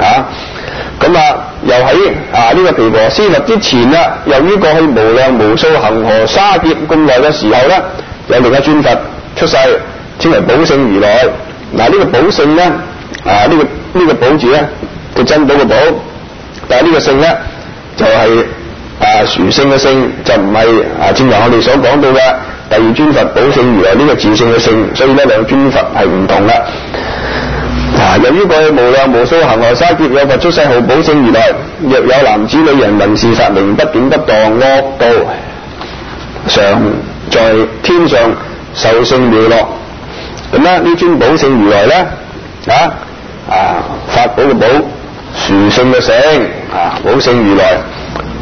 又喺呢個毗婆尸佛之前由於過去無量無數恒河沙劫咁耐嘅時候咧，有另一尊佛出世，稱為寶勝如來。呢個寶勝咧呢個寶字咧就珍寶嘅寶，但係呢個勝咧就係殊勝嘅勝，就唔係正如我哋所講到嘅第二尊佛寶勝如來呢個自勝嘅勝，所以呢兩尊佛係唔同嘅。由於過去無量無數恒河沙劫，有佛出世號寶勝如來，若有男子女人聞是佛名，不竟不墮惡道，常在天上受勝妙樂。咁呢尊寶勝如來咧法寶嘅寶，殊勝嘅勝寶勝如來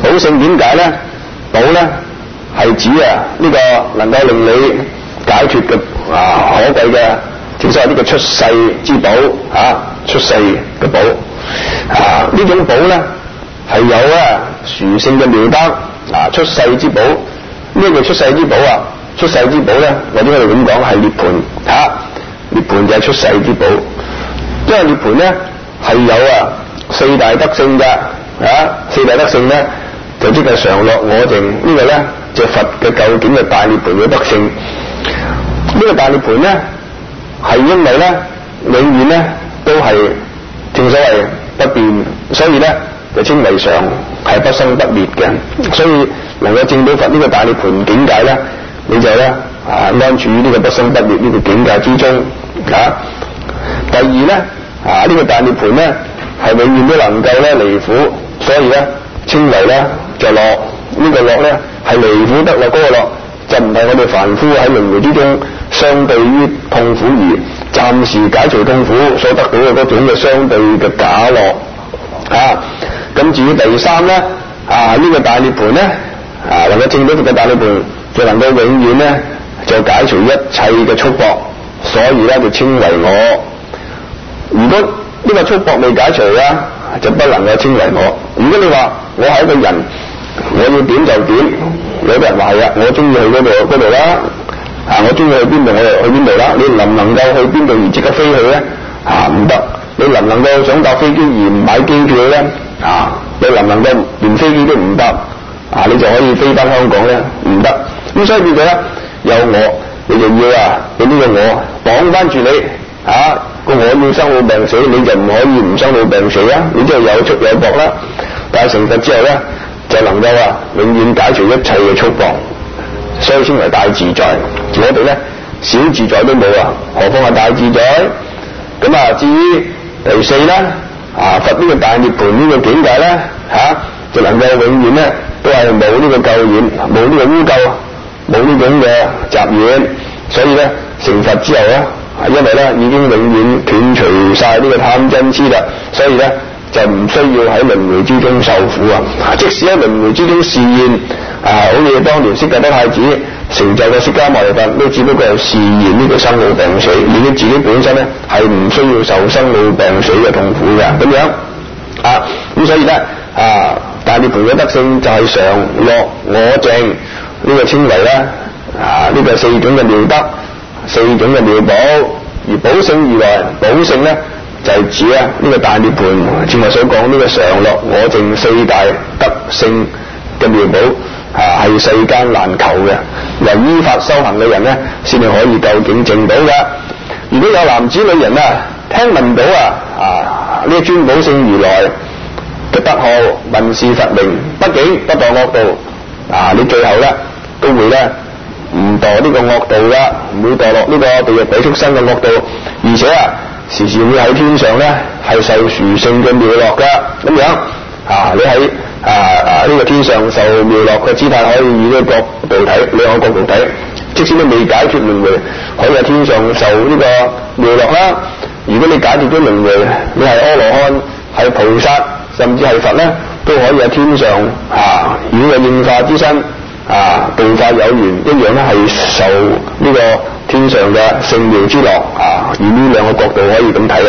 寶性點解咧？寶咧係指呢個能夠令你解脫嘅可貴嘅，正所謂呢個出世之寶出世嘅寶呢種寶咧係有殊勝嘅妙德出世之寶。咩叫出世之寶啊？出世之寶咧，或者我哋咁講係涅槃涅槃就係出世之寶。因為涅槃咧係有四大德性嘅四大德性咧就即係常樂我淨，呢個咧就佛嘅究竟嘅大涅槃嘅德性。呢個大涅槃咧係因為咧永遠咧都係正所謂不變，所以咧就稱為常，係不生不滅嘅。所以能夠證到佛呢個大涅槃境界咧，你就咧安處於呢個不生不滅呢個境界之中。第二咧呢個大涅槃咧係永遠都能夠咧離苦，所以咧稱為咧就樂。呢個樂咧係離苦得樂嗰個樂，就唔係我哋凡夫喺輪迴之中相對於痛苦而暫時解除痛苦所得到嘅嗰種嘅相對嘅假樂。咁至於第三咧呢個大涅槃咧能夠證到佛嘅大涅槃，就能夠永遠咧就解除一切嘅束縛，所以咧就稱為我。如果呢個束縛未解除就不能夠稱為我。如果你話我係一個人，我要點就點，有啲人話係我中意去嗰度啦，我中意去邊度我就去邊度啦。你能唔能夠去邊度而即刻飛去咧？唔得。你能唔能夠想搭飛機而唔買機票咧？你能唔能夠連飛機都唔搭你就可以飛翻香港咧？唔得。咁所以變咗咧，有我你就要俾呢個我綁翻住你個我要生老病死，你就唔可以唔生老病死你即係有束有縛啦。但係成佛之後咧，就能夠永遠解除一切嘅束縛，所以稱為大自在。我哋咧小自在都冇何況係大自在。咁至於第四咧佛呢個大涅槃呢個境界咧就能夠永遠咧都係冇呢個垢染，冇呢個污垢，冇呢種嘅雜染。所以咧成佛之後咧因為咧已經永遠斷除晒呢個貪嗔癡啦，所以咧就唔需要喺輪迴之中受苦即使喺輪迴之中示現好似當年釋迦德太子成就嘅釋迦牟尼佛，都只不過係示現呢個生老病死，而佢自己本身咧係唔需要受生老病死嘅痛苦嘅咁樣咁所以咧大涅槃嘅德性就係常樂我淨，呢個稱為咧呢個四種嘅妙德，四種嘅妙寶。而寶性而來，寶性咧就係指呢個大涅槃，正話所講呢個常樂我淨四大德性嘅妙寶係世間難求嘅，由依法修行嘅人咧先至可以究竟證到嘅。如果有男子女人聽聞到呢尊寶性如來嘅德號，聞是佛名，不竟不墮惡道你最後咧都會咧唔墮呢個惡道㗎，唔會墮落呢個地獄鬼畜生嘅惡道，而且時時會喺天上咧係受殊勝嘅妙樂㗎。咁樣你喺呢個天上受妙樂嘅姿態，可以以呢個角度睇，兩個角度睇，即使你未解脫輪迴，可以喺天上受呢個妙樂啦。如果你解脫咗輪迴，你係阿羅漢、係菩薩，甚至係佛咧，都可以喺天上以呢個應化之身度化有緣，一樣咧係受呢個天上嘅聖妙之樂以呢兩個角度可以咁睇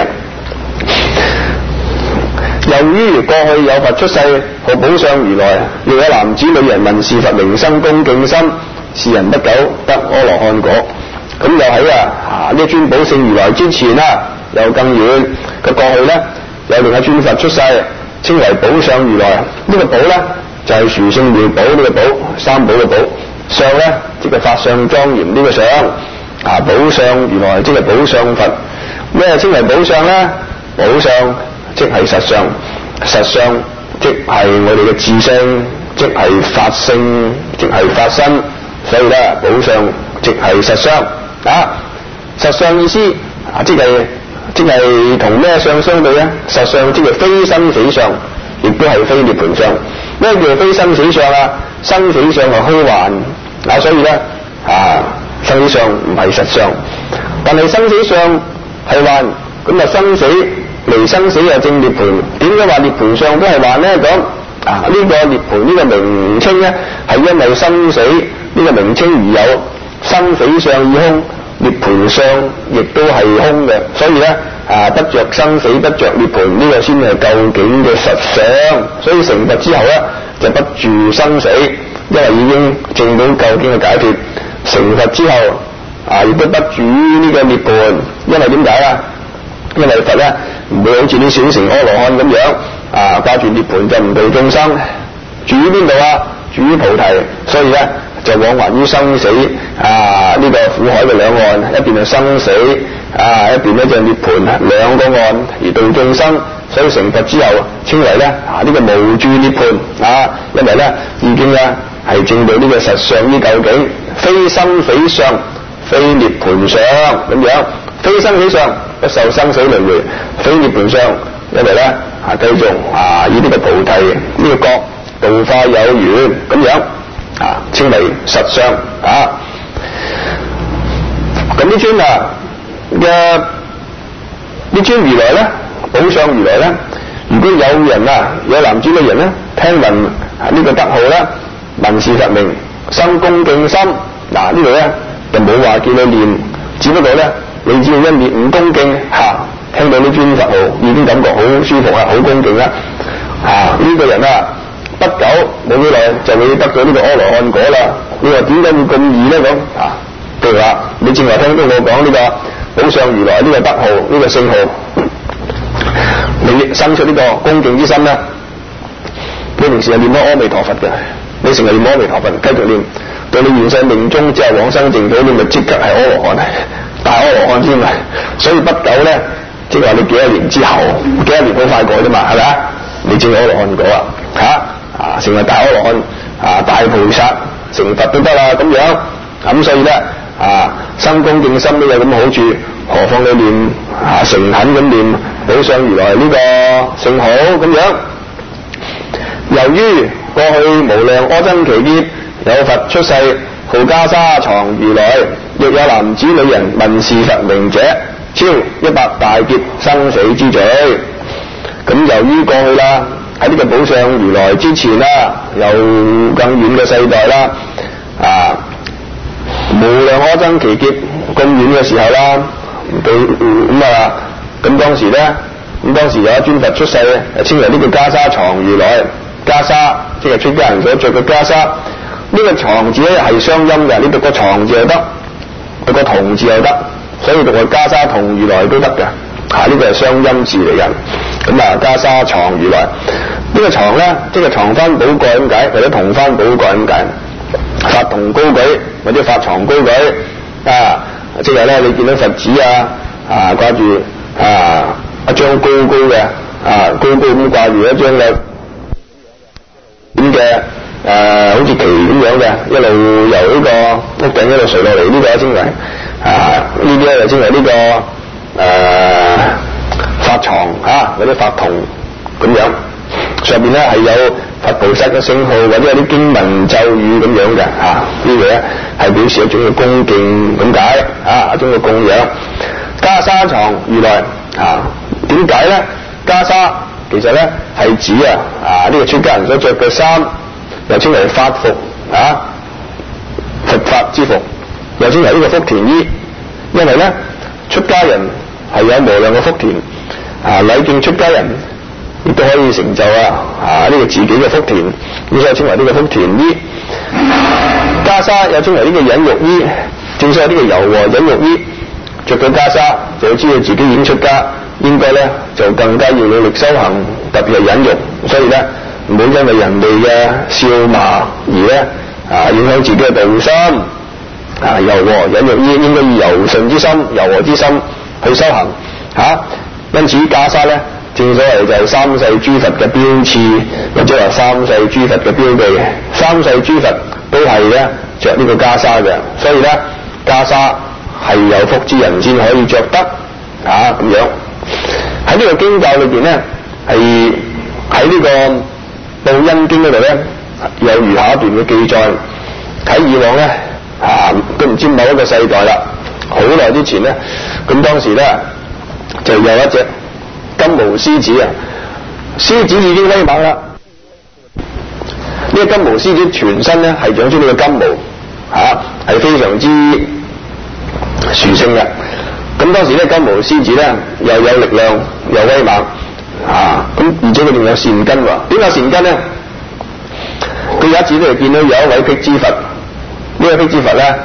由於過去有佛出世號寶相如來，亦有男子女人聞是佛名生恭敬心，是人不久得阿羅漢果。咁又喺呢尊寶性如來之前又更遠嘅過去咧，有另一尊佛出世，稱為寶相如來。呢個寶咧就係殊勝妙寶呢個寶，三寶嘅寶。相咧即係法相莊嚴呢個相寶相如來即係寶相佛。咩稱為寶相咧？寶相即係實相，實相即係我哋嘅自性，即係法性，即係法身。所以咧寶相即係實相實相意思即係同咩相相對咧？實相即係非生死相，亦都係非涅槃相。咩叫非生死相生死相係虛幻所以咧生死相唔係實相，但係生死相係幻，咁生死離生死又正涅槃。點解話涅槃相都係幻咧？咁呢個涅槃呢個名稱咧，係因為生死呢個名稱而有，生死相已空，涅槃相亦都係空嘅，所以咧不着生死，不着涅槃，呢個先係究竟嘅實相。所以成佛之後咧，就不住生死，因為已經證到究竟嘅解脫。成佛之後亦都不住呢個涅槃，因為點解啊？因為佛咧唔會好似啲小乘阿羅漢咁樣掛住涅槃就唔度眾生，住於邊度啊？住於菩提，所以咧就往還於生死呢個苦海嘅兩岸，一邊係生死一邊咧就涅槃，兩個岸而度眾生。所以成佛之後稱為咧呢個無住涅槃因為咧已經咧係證到呢個實相於究竟，非生死相，非涅槃相咁樣，非生死相，不受生死輪迴，非涅槃相，因為咧繼續以呢個菩提呢個覺度化有緣咁樣稱為實相咁呢尊嘅呢尊如來咧，寶相如來咧，如果有人有男子嘅人咧，聽聞呢個德號咧，聞是佛名，生恭敬心，呢度咧就冇話叫你念，只不過咧你只要一念五恭敬聽到呢尊佛號已經感覺好舒服好恭敬啦呢個人不久冇幾耐就會得到呢個阿羅漢果啦。你話點解會咁易咧？咁譬如話你正話聽到我講呢個寶相如來呢個德號呢個聖號，你生出呢個恭敬之心咧，你平時係念咗阿彌陀佛嘅，你成日念阿彌陀佛繼續念，到你現世命終之後往生淨土，你咪即刻係阿羅漢，大阿羅漢添啊！所以不久咧，即係話你幾多年之後，幾多年好快過啫嘛，係咪啊？你證阿羅漢果成為大阿羅漢大菩薩成佛都得啦咁樣。咁所以咧生恭敬心都有咁嘅好處，何況你念誠懇咁念寶相如來呢個聖號咁樣。由於過去無量阿僧祇劫有佛出世號袈裟藏如來，亦有男子女人聞是佛名者，超100大劫生死之罪。咁由於過去啦，喺呢個寶相如來之前有更遠嘅世代啦無量阿僧祇劫咁遠嘅時候啦，咁當時咧，當時有一尊佛出世，稱為呢個袈裟藏如來。袈裟即係出家人所着嘅袈裟，呢個藏字咧係雙音嘅，你讀個藏字又得，讀個同字又得，所以讀個袈裟同如來都得嘅。呢個係雙音字嚟嘅。咁袈裟藏如來呢個藏咧，即係藏翻寶蓋咁解，或者同翻寶蓋咁解。法同高舉或者法藏高舉即係咧你見到佛子掛住一張高高嘅高高咁掛住一張嘅咁嘅好似旗咁樣嘅，一路由呢個屋頂一路垂落嚟，呢個稱為呢啲咧就稱為呢個法藏或者法同咁樣。上面咧係有佛菩薩嘅聖號或者有啲經文咒語咁樣嘅呢個咧係表示一種嘅恭敬咁解一種嘅供養。袈裟藏如來點解咧？袈裟其實咧係指呢個出家人所着嘅衫，又稱為法服佛法之服，又稱為呢個福田衣。因為咧出家人係有無量嘅福田禮敬出家人亦都可以成就呢個自己嘅福田，咁所以稱為呢個福田衣。袈裟又稱為呢個忍辱衣，正所謂呢個柔和忍辱衣，着到袈裟就要知道自己已經出家，應該咧就更加要努力修行，特別係忍辱。所以咧唔好因為人哋嘅笑罵而咧影響自己嘅道心。柔和忍辱衣應該以柔順之心、柔和之心去修行因此袈裟咧正所謂就係三世諸佛嘅標誌，或者話三世諸佛嘅標記。三世諸佛都係咧着呢個袈裟嘅，所以咧袈裟係有福之人先可以着得咁樣。喺呢個經教裏邊咧，係喺呢個報恩經嗰度咧有如下一段嘅記載。喺以往咧都唔知某一個世代啦，好耐之前咧，咁當時咧就有一隻金毛獅子獅子已經威猛啦， 個金毛獅子全身咧係長出呢個金毛，係非常之殊勝嘅。咁當時咧金毛獅子咧又有力量又威猛，咁而且佢仲有善根喎。點有善根咧？佢有一次咧見到有一位辟支佛，呢位辟支佛咧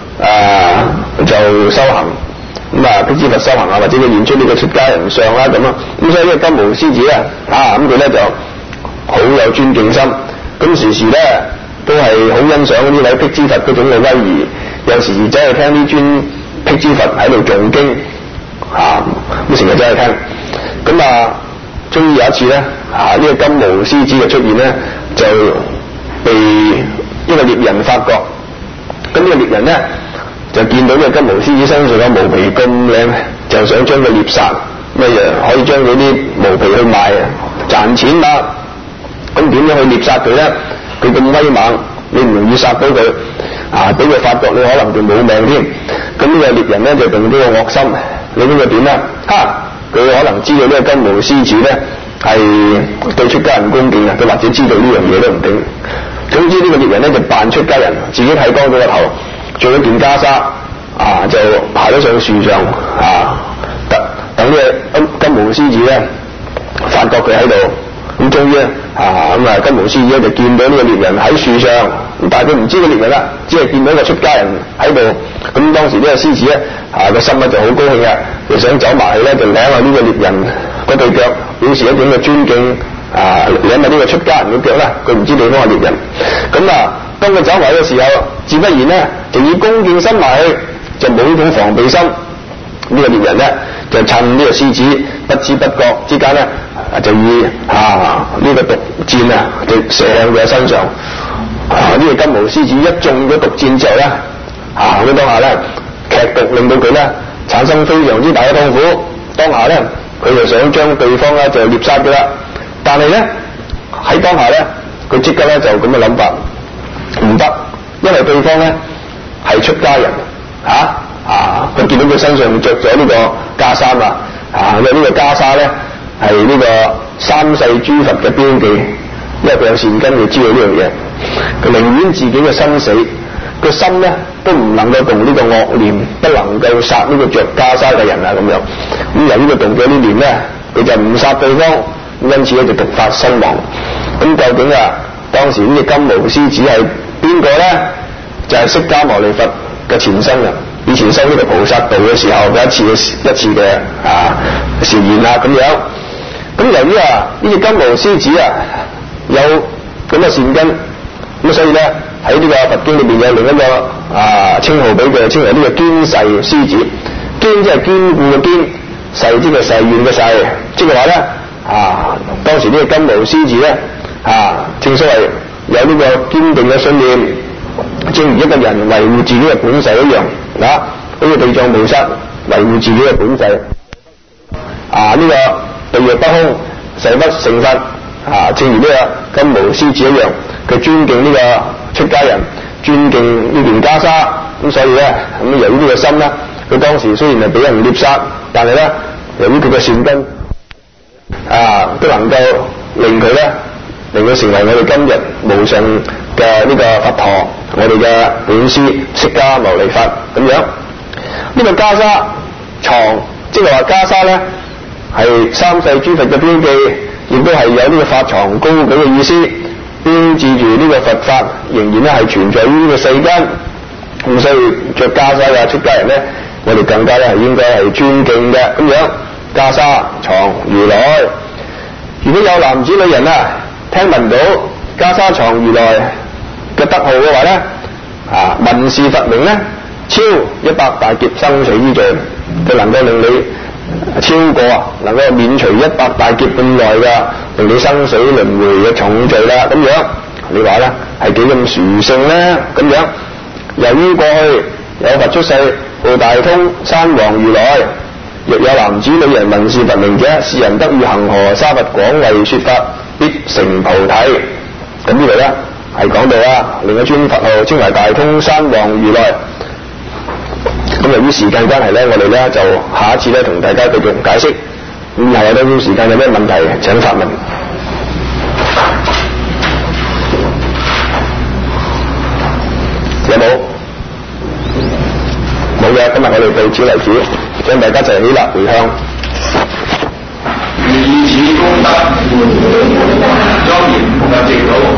就修行，辟支佛修行或者佢現出呢個出家人相啦咁啊，咁所以呢個金毛獅子咧咁佢咧就好有尊敬心，咁時時咧都係好欣賞呢位辟支佛嗰種嘅威儀，有時走去聽呢尊辟支佛喺度誦經，咁成日走去聽，咁終於有一次咧呢個金毛獅子嘅出現咧就被一個獵人發覺，咁呢個獵人咧就見到呢個金毛獅子身上嘅毛皮咁靚，就想將佢獵殺，可以將嗰啲毛皮去賣賺錢啦。咁點樣去獵殺佢咧？佢咁威猛，你唔容易殺到佢，俾佢發覺你可能就冇命添。咁呢個獵人咧就動咗個惡心，你知佢點咧？佢可能知道呢個金毛獅子咧係對出家人恭敬嘅，佢或者知道呢樣嘢都唔定。總之呢個獵人咧就扮出家人，自己剃光咗個頭，做咗件袈裟，就爬咗上樹上，等呢個金毛獅子咧發覺佢喺度，咁終於咧金毛獅子咧就見到呢個獵人喺樹上，但係佢唔知個獵人啦，只係見到一個出家人喺度。咁當時呢個獅子咧個心咧就好高興嘅，就想走埋去咧就舐下呢個獵人嗰對腳，表示一種嘅尊敬。舐下呢個出家人嘅腳啦，佢唔知對方係獵人。咁當佢走埋嘅時候，自不然咧就以恭敬心埋去，就冇呢種防備心。呢個獵人咧就趁呢個獅子不知不覺之間咧就以呢個毒箭就射向佢嘅身上。呢個金毛獅子一中咗毒箭之後咧，咁當下咧劇毒令到佢咧產生非常之大嘅痛苦。當下咧佢就想將對方咧就獵殺佢啦。但係咧喺當下咧，佢即刻咧就咁嘅諗法，唔得，因為對方咧係出家人，佢見到佢身上着咗呢個袈裟啦，因為呢個袈裟咧係呢個三世諸佛嘅標記，因為佢有善根，佢知道呢樣嘢，佢寧願自己嘅生死，個心咧都唔能夠動呢個惡念，不能夠殺呢個着袈裟嘅人咁樣。咁由於佢動咗呢念咧，佢就唔殺對方。因此咧就毒發身亡。咁究竟當時呢隻金毛獅子係邊個咧？就係釋迦牟尼佛嘅前身啊！以前修呢個菩薩道嘅時候嘅一次嘅示現咁樣。咁由於呢隻金毛獅子有咁嘅善根，咁所以咧喺呢個佛經裏面有另一個稱號俾佢，稱為呢個堅誓獅子。堅即係堅固嘅堅，誓即係誓願嘅誓，即係話咧。當時呢個金毛獅子咧，正所謂有呢個堅定嘅信念，正如一個人維護自己嘅本誓一樣，好似地藏菩薩維護自己嘅本誓，呢個地獄不空，誓不成佛，正如呢個金毛獅子一樣，佢尊敬呢個出家人，尊敬呢件袈裟，咁所以咧，咁由於呢個心咧，佢當時雖然係俾人獵殺，但係咧，由於佢嘅善根。都能夠令佢成為我哋今日無上嘅呢個佛陀，我哋嘅本師釋迦牟尼佛咁樣。呢個袈裟床，即係話袈裟咧係三世諸佛嘅標記，亦都係有呢個法床高舉嘅意思，標誌住呢個佛法仍然咧係存在於呢個世間。咁所以着袈裟出家人咧，我哋更加咧係應該係尊敬嘅咁樣。袈裟床如來，如果有男子女人聽聞到袈裟床如來嘅德號嘅話咧，聞是佛名咧，超100大劫生死之罪，就能夠令你超過能夠免除100大劫咁耐嘅令你生死輪迴嘅重罪啦。咁樣你話咧係幾咁殊勝咧？咁樣由於過去有佛出世號大通山王如來。若有男子女人聞是佛名者，是人得遇恒河沙佛廣為說法，必成菩提。咁呢度咧係講到另一尊佛號稱為大通山王如來。咁由於時間關係咧，我哋咧就下一次咧同大家繼續解釋。咁以後有多少時間有咩問題請發問。 哋到此為止，請大家一齊起立回向。 以此功德，莊嚴及直到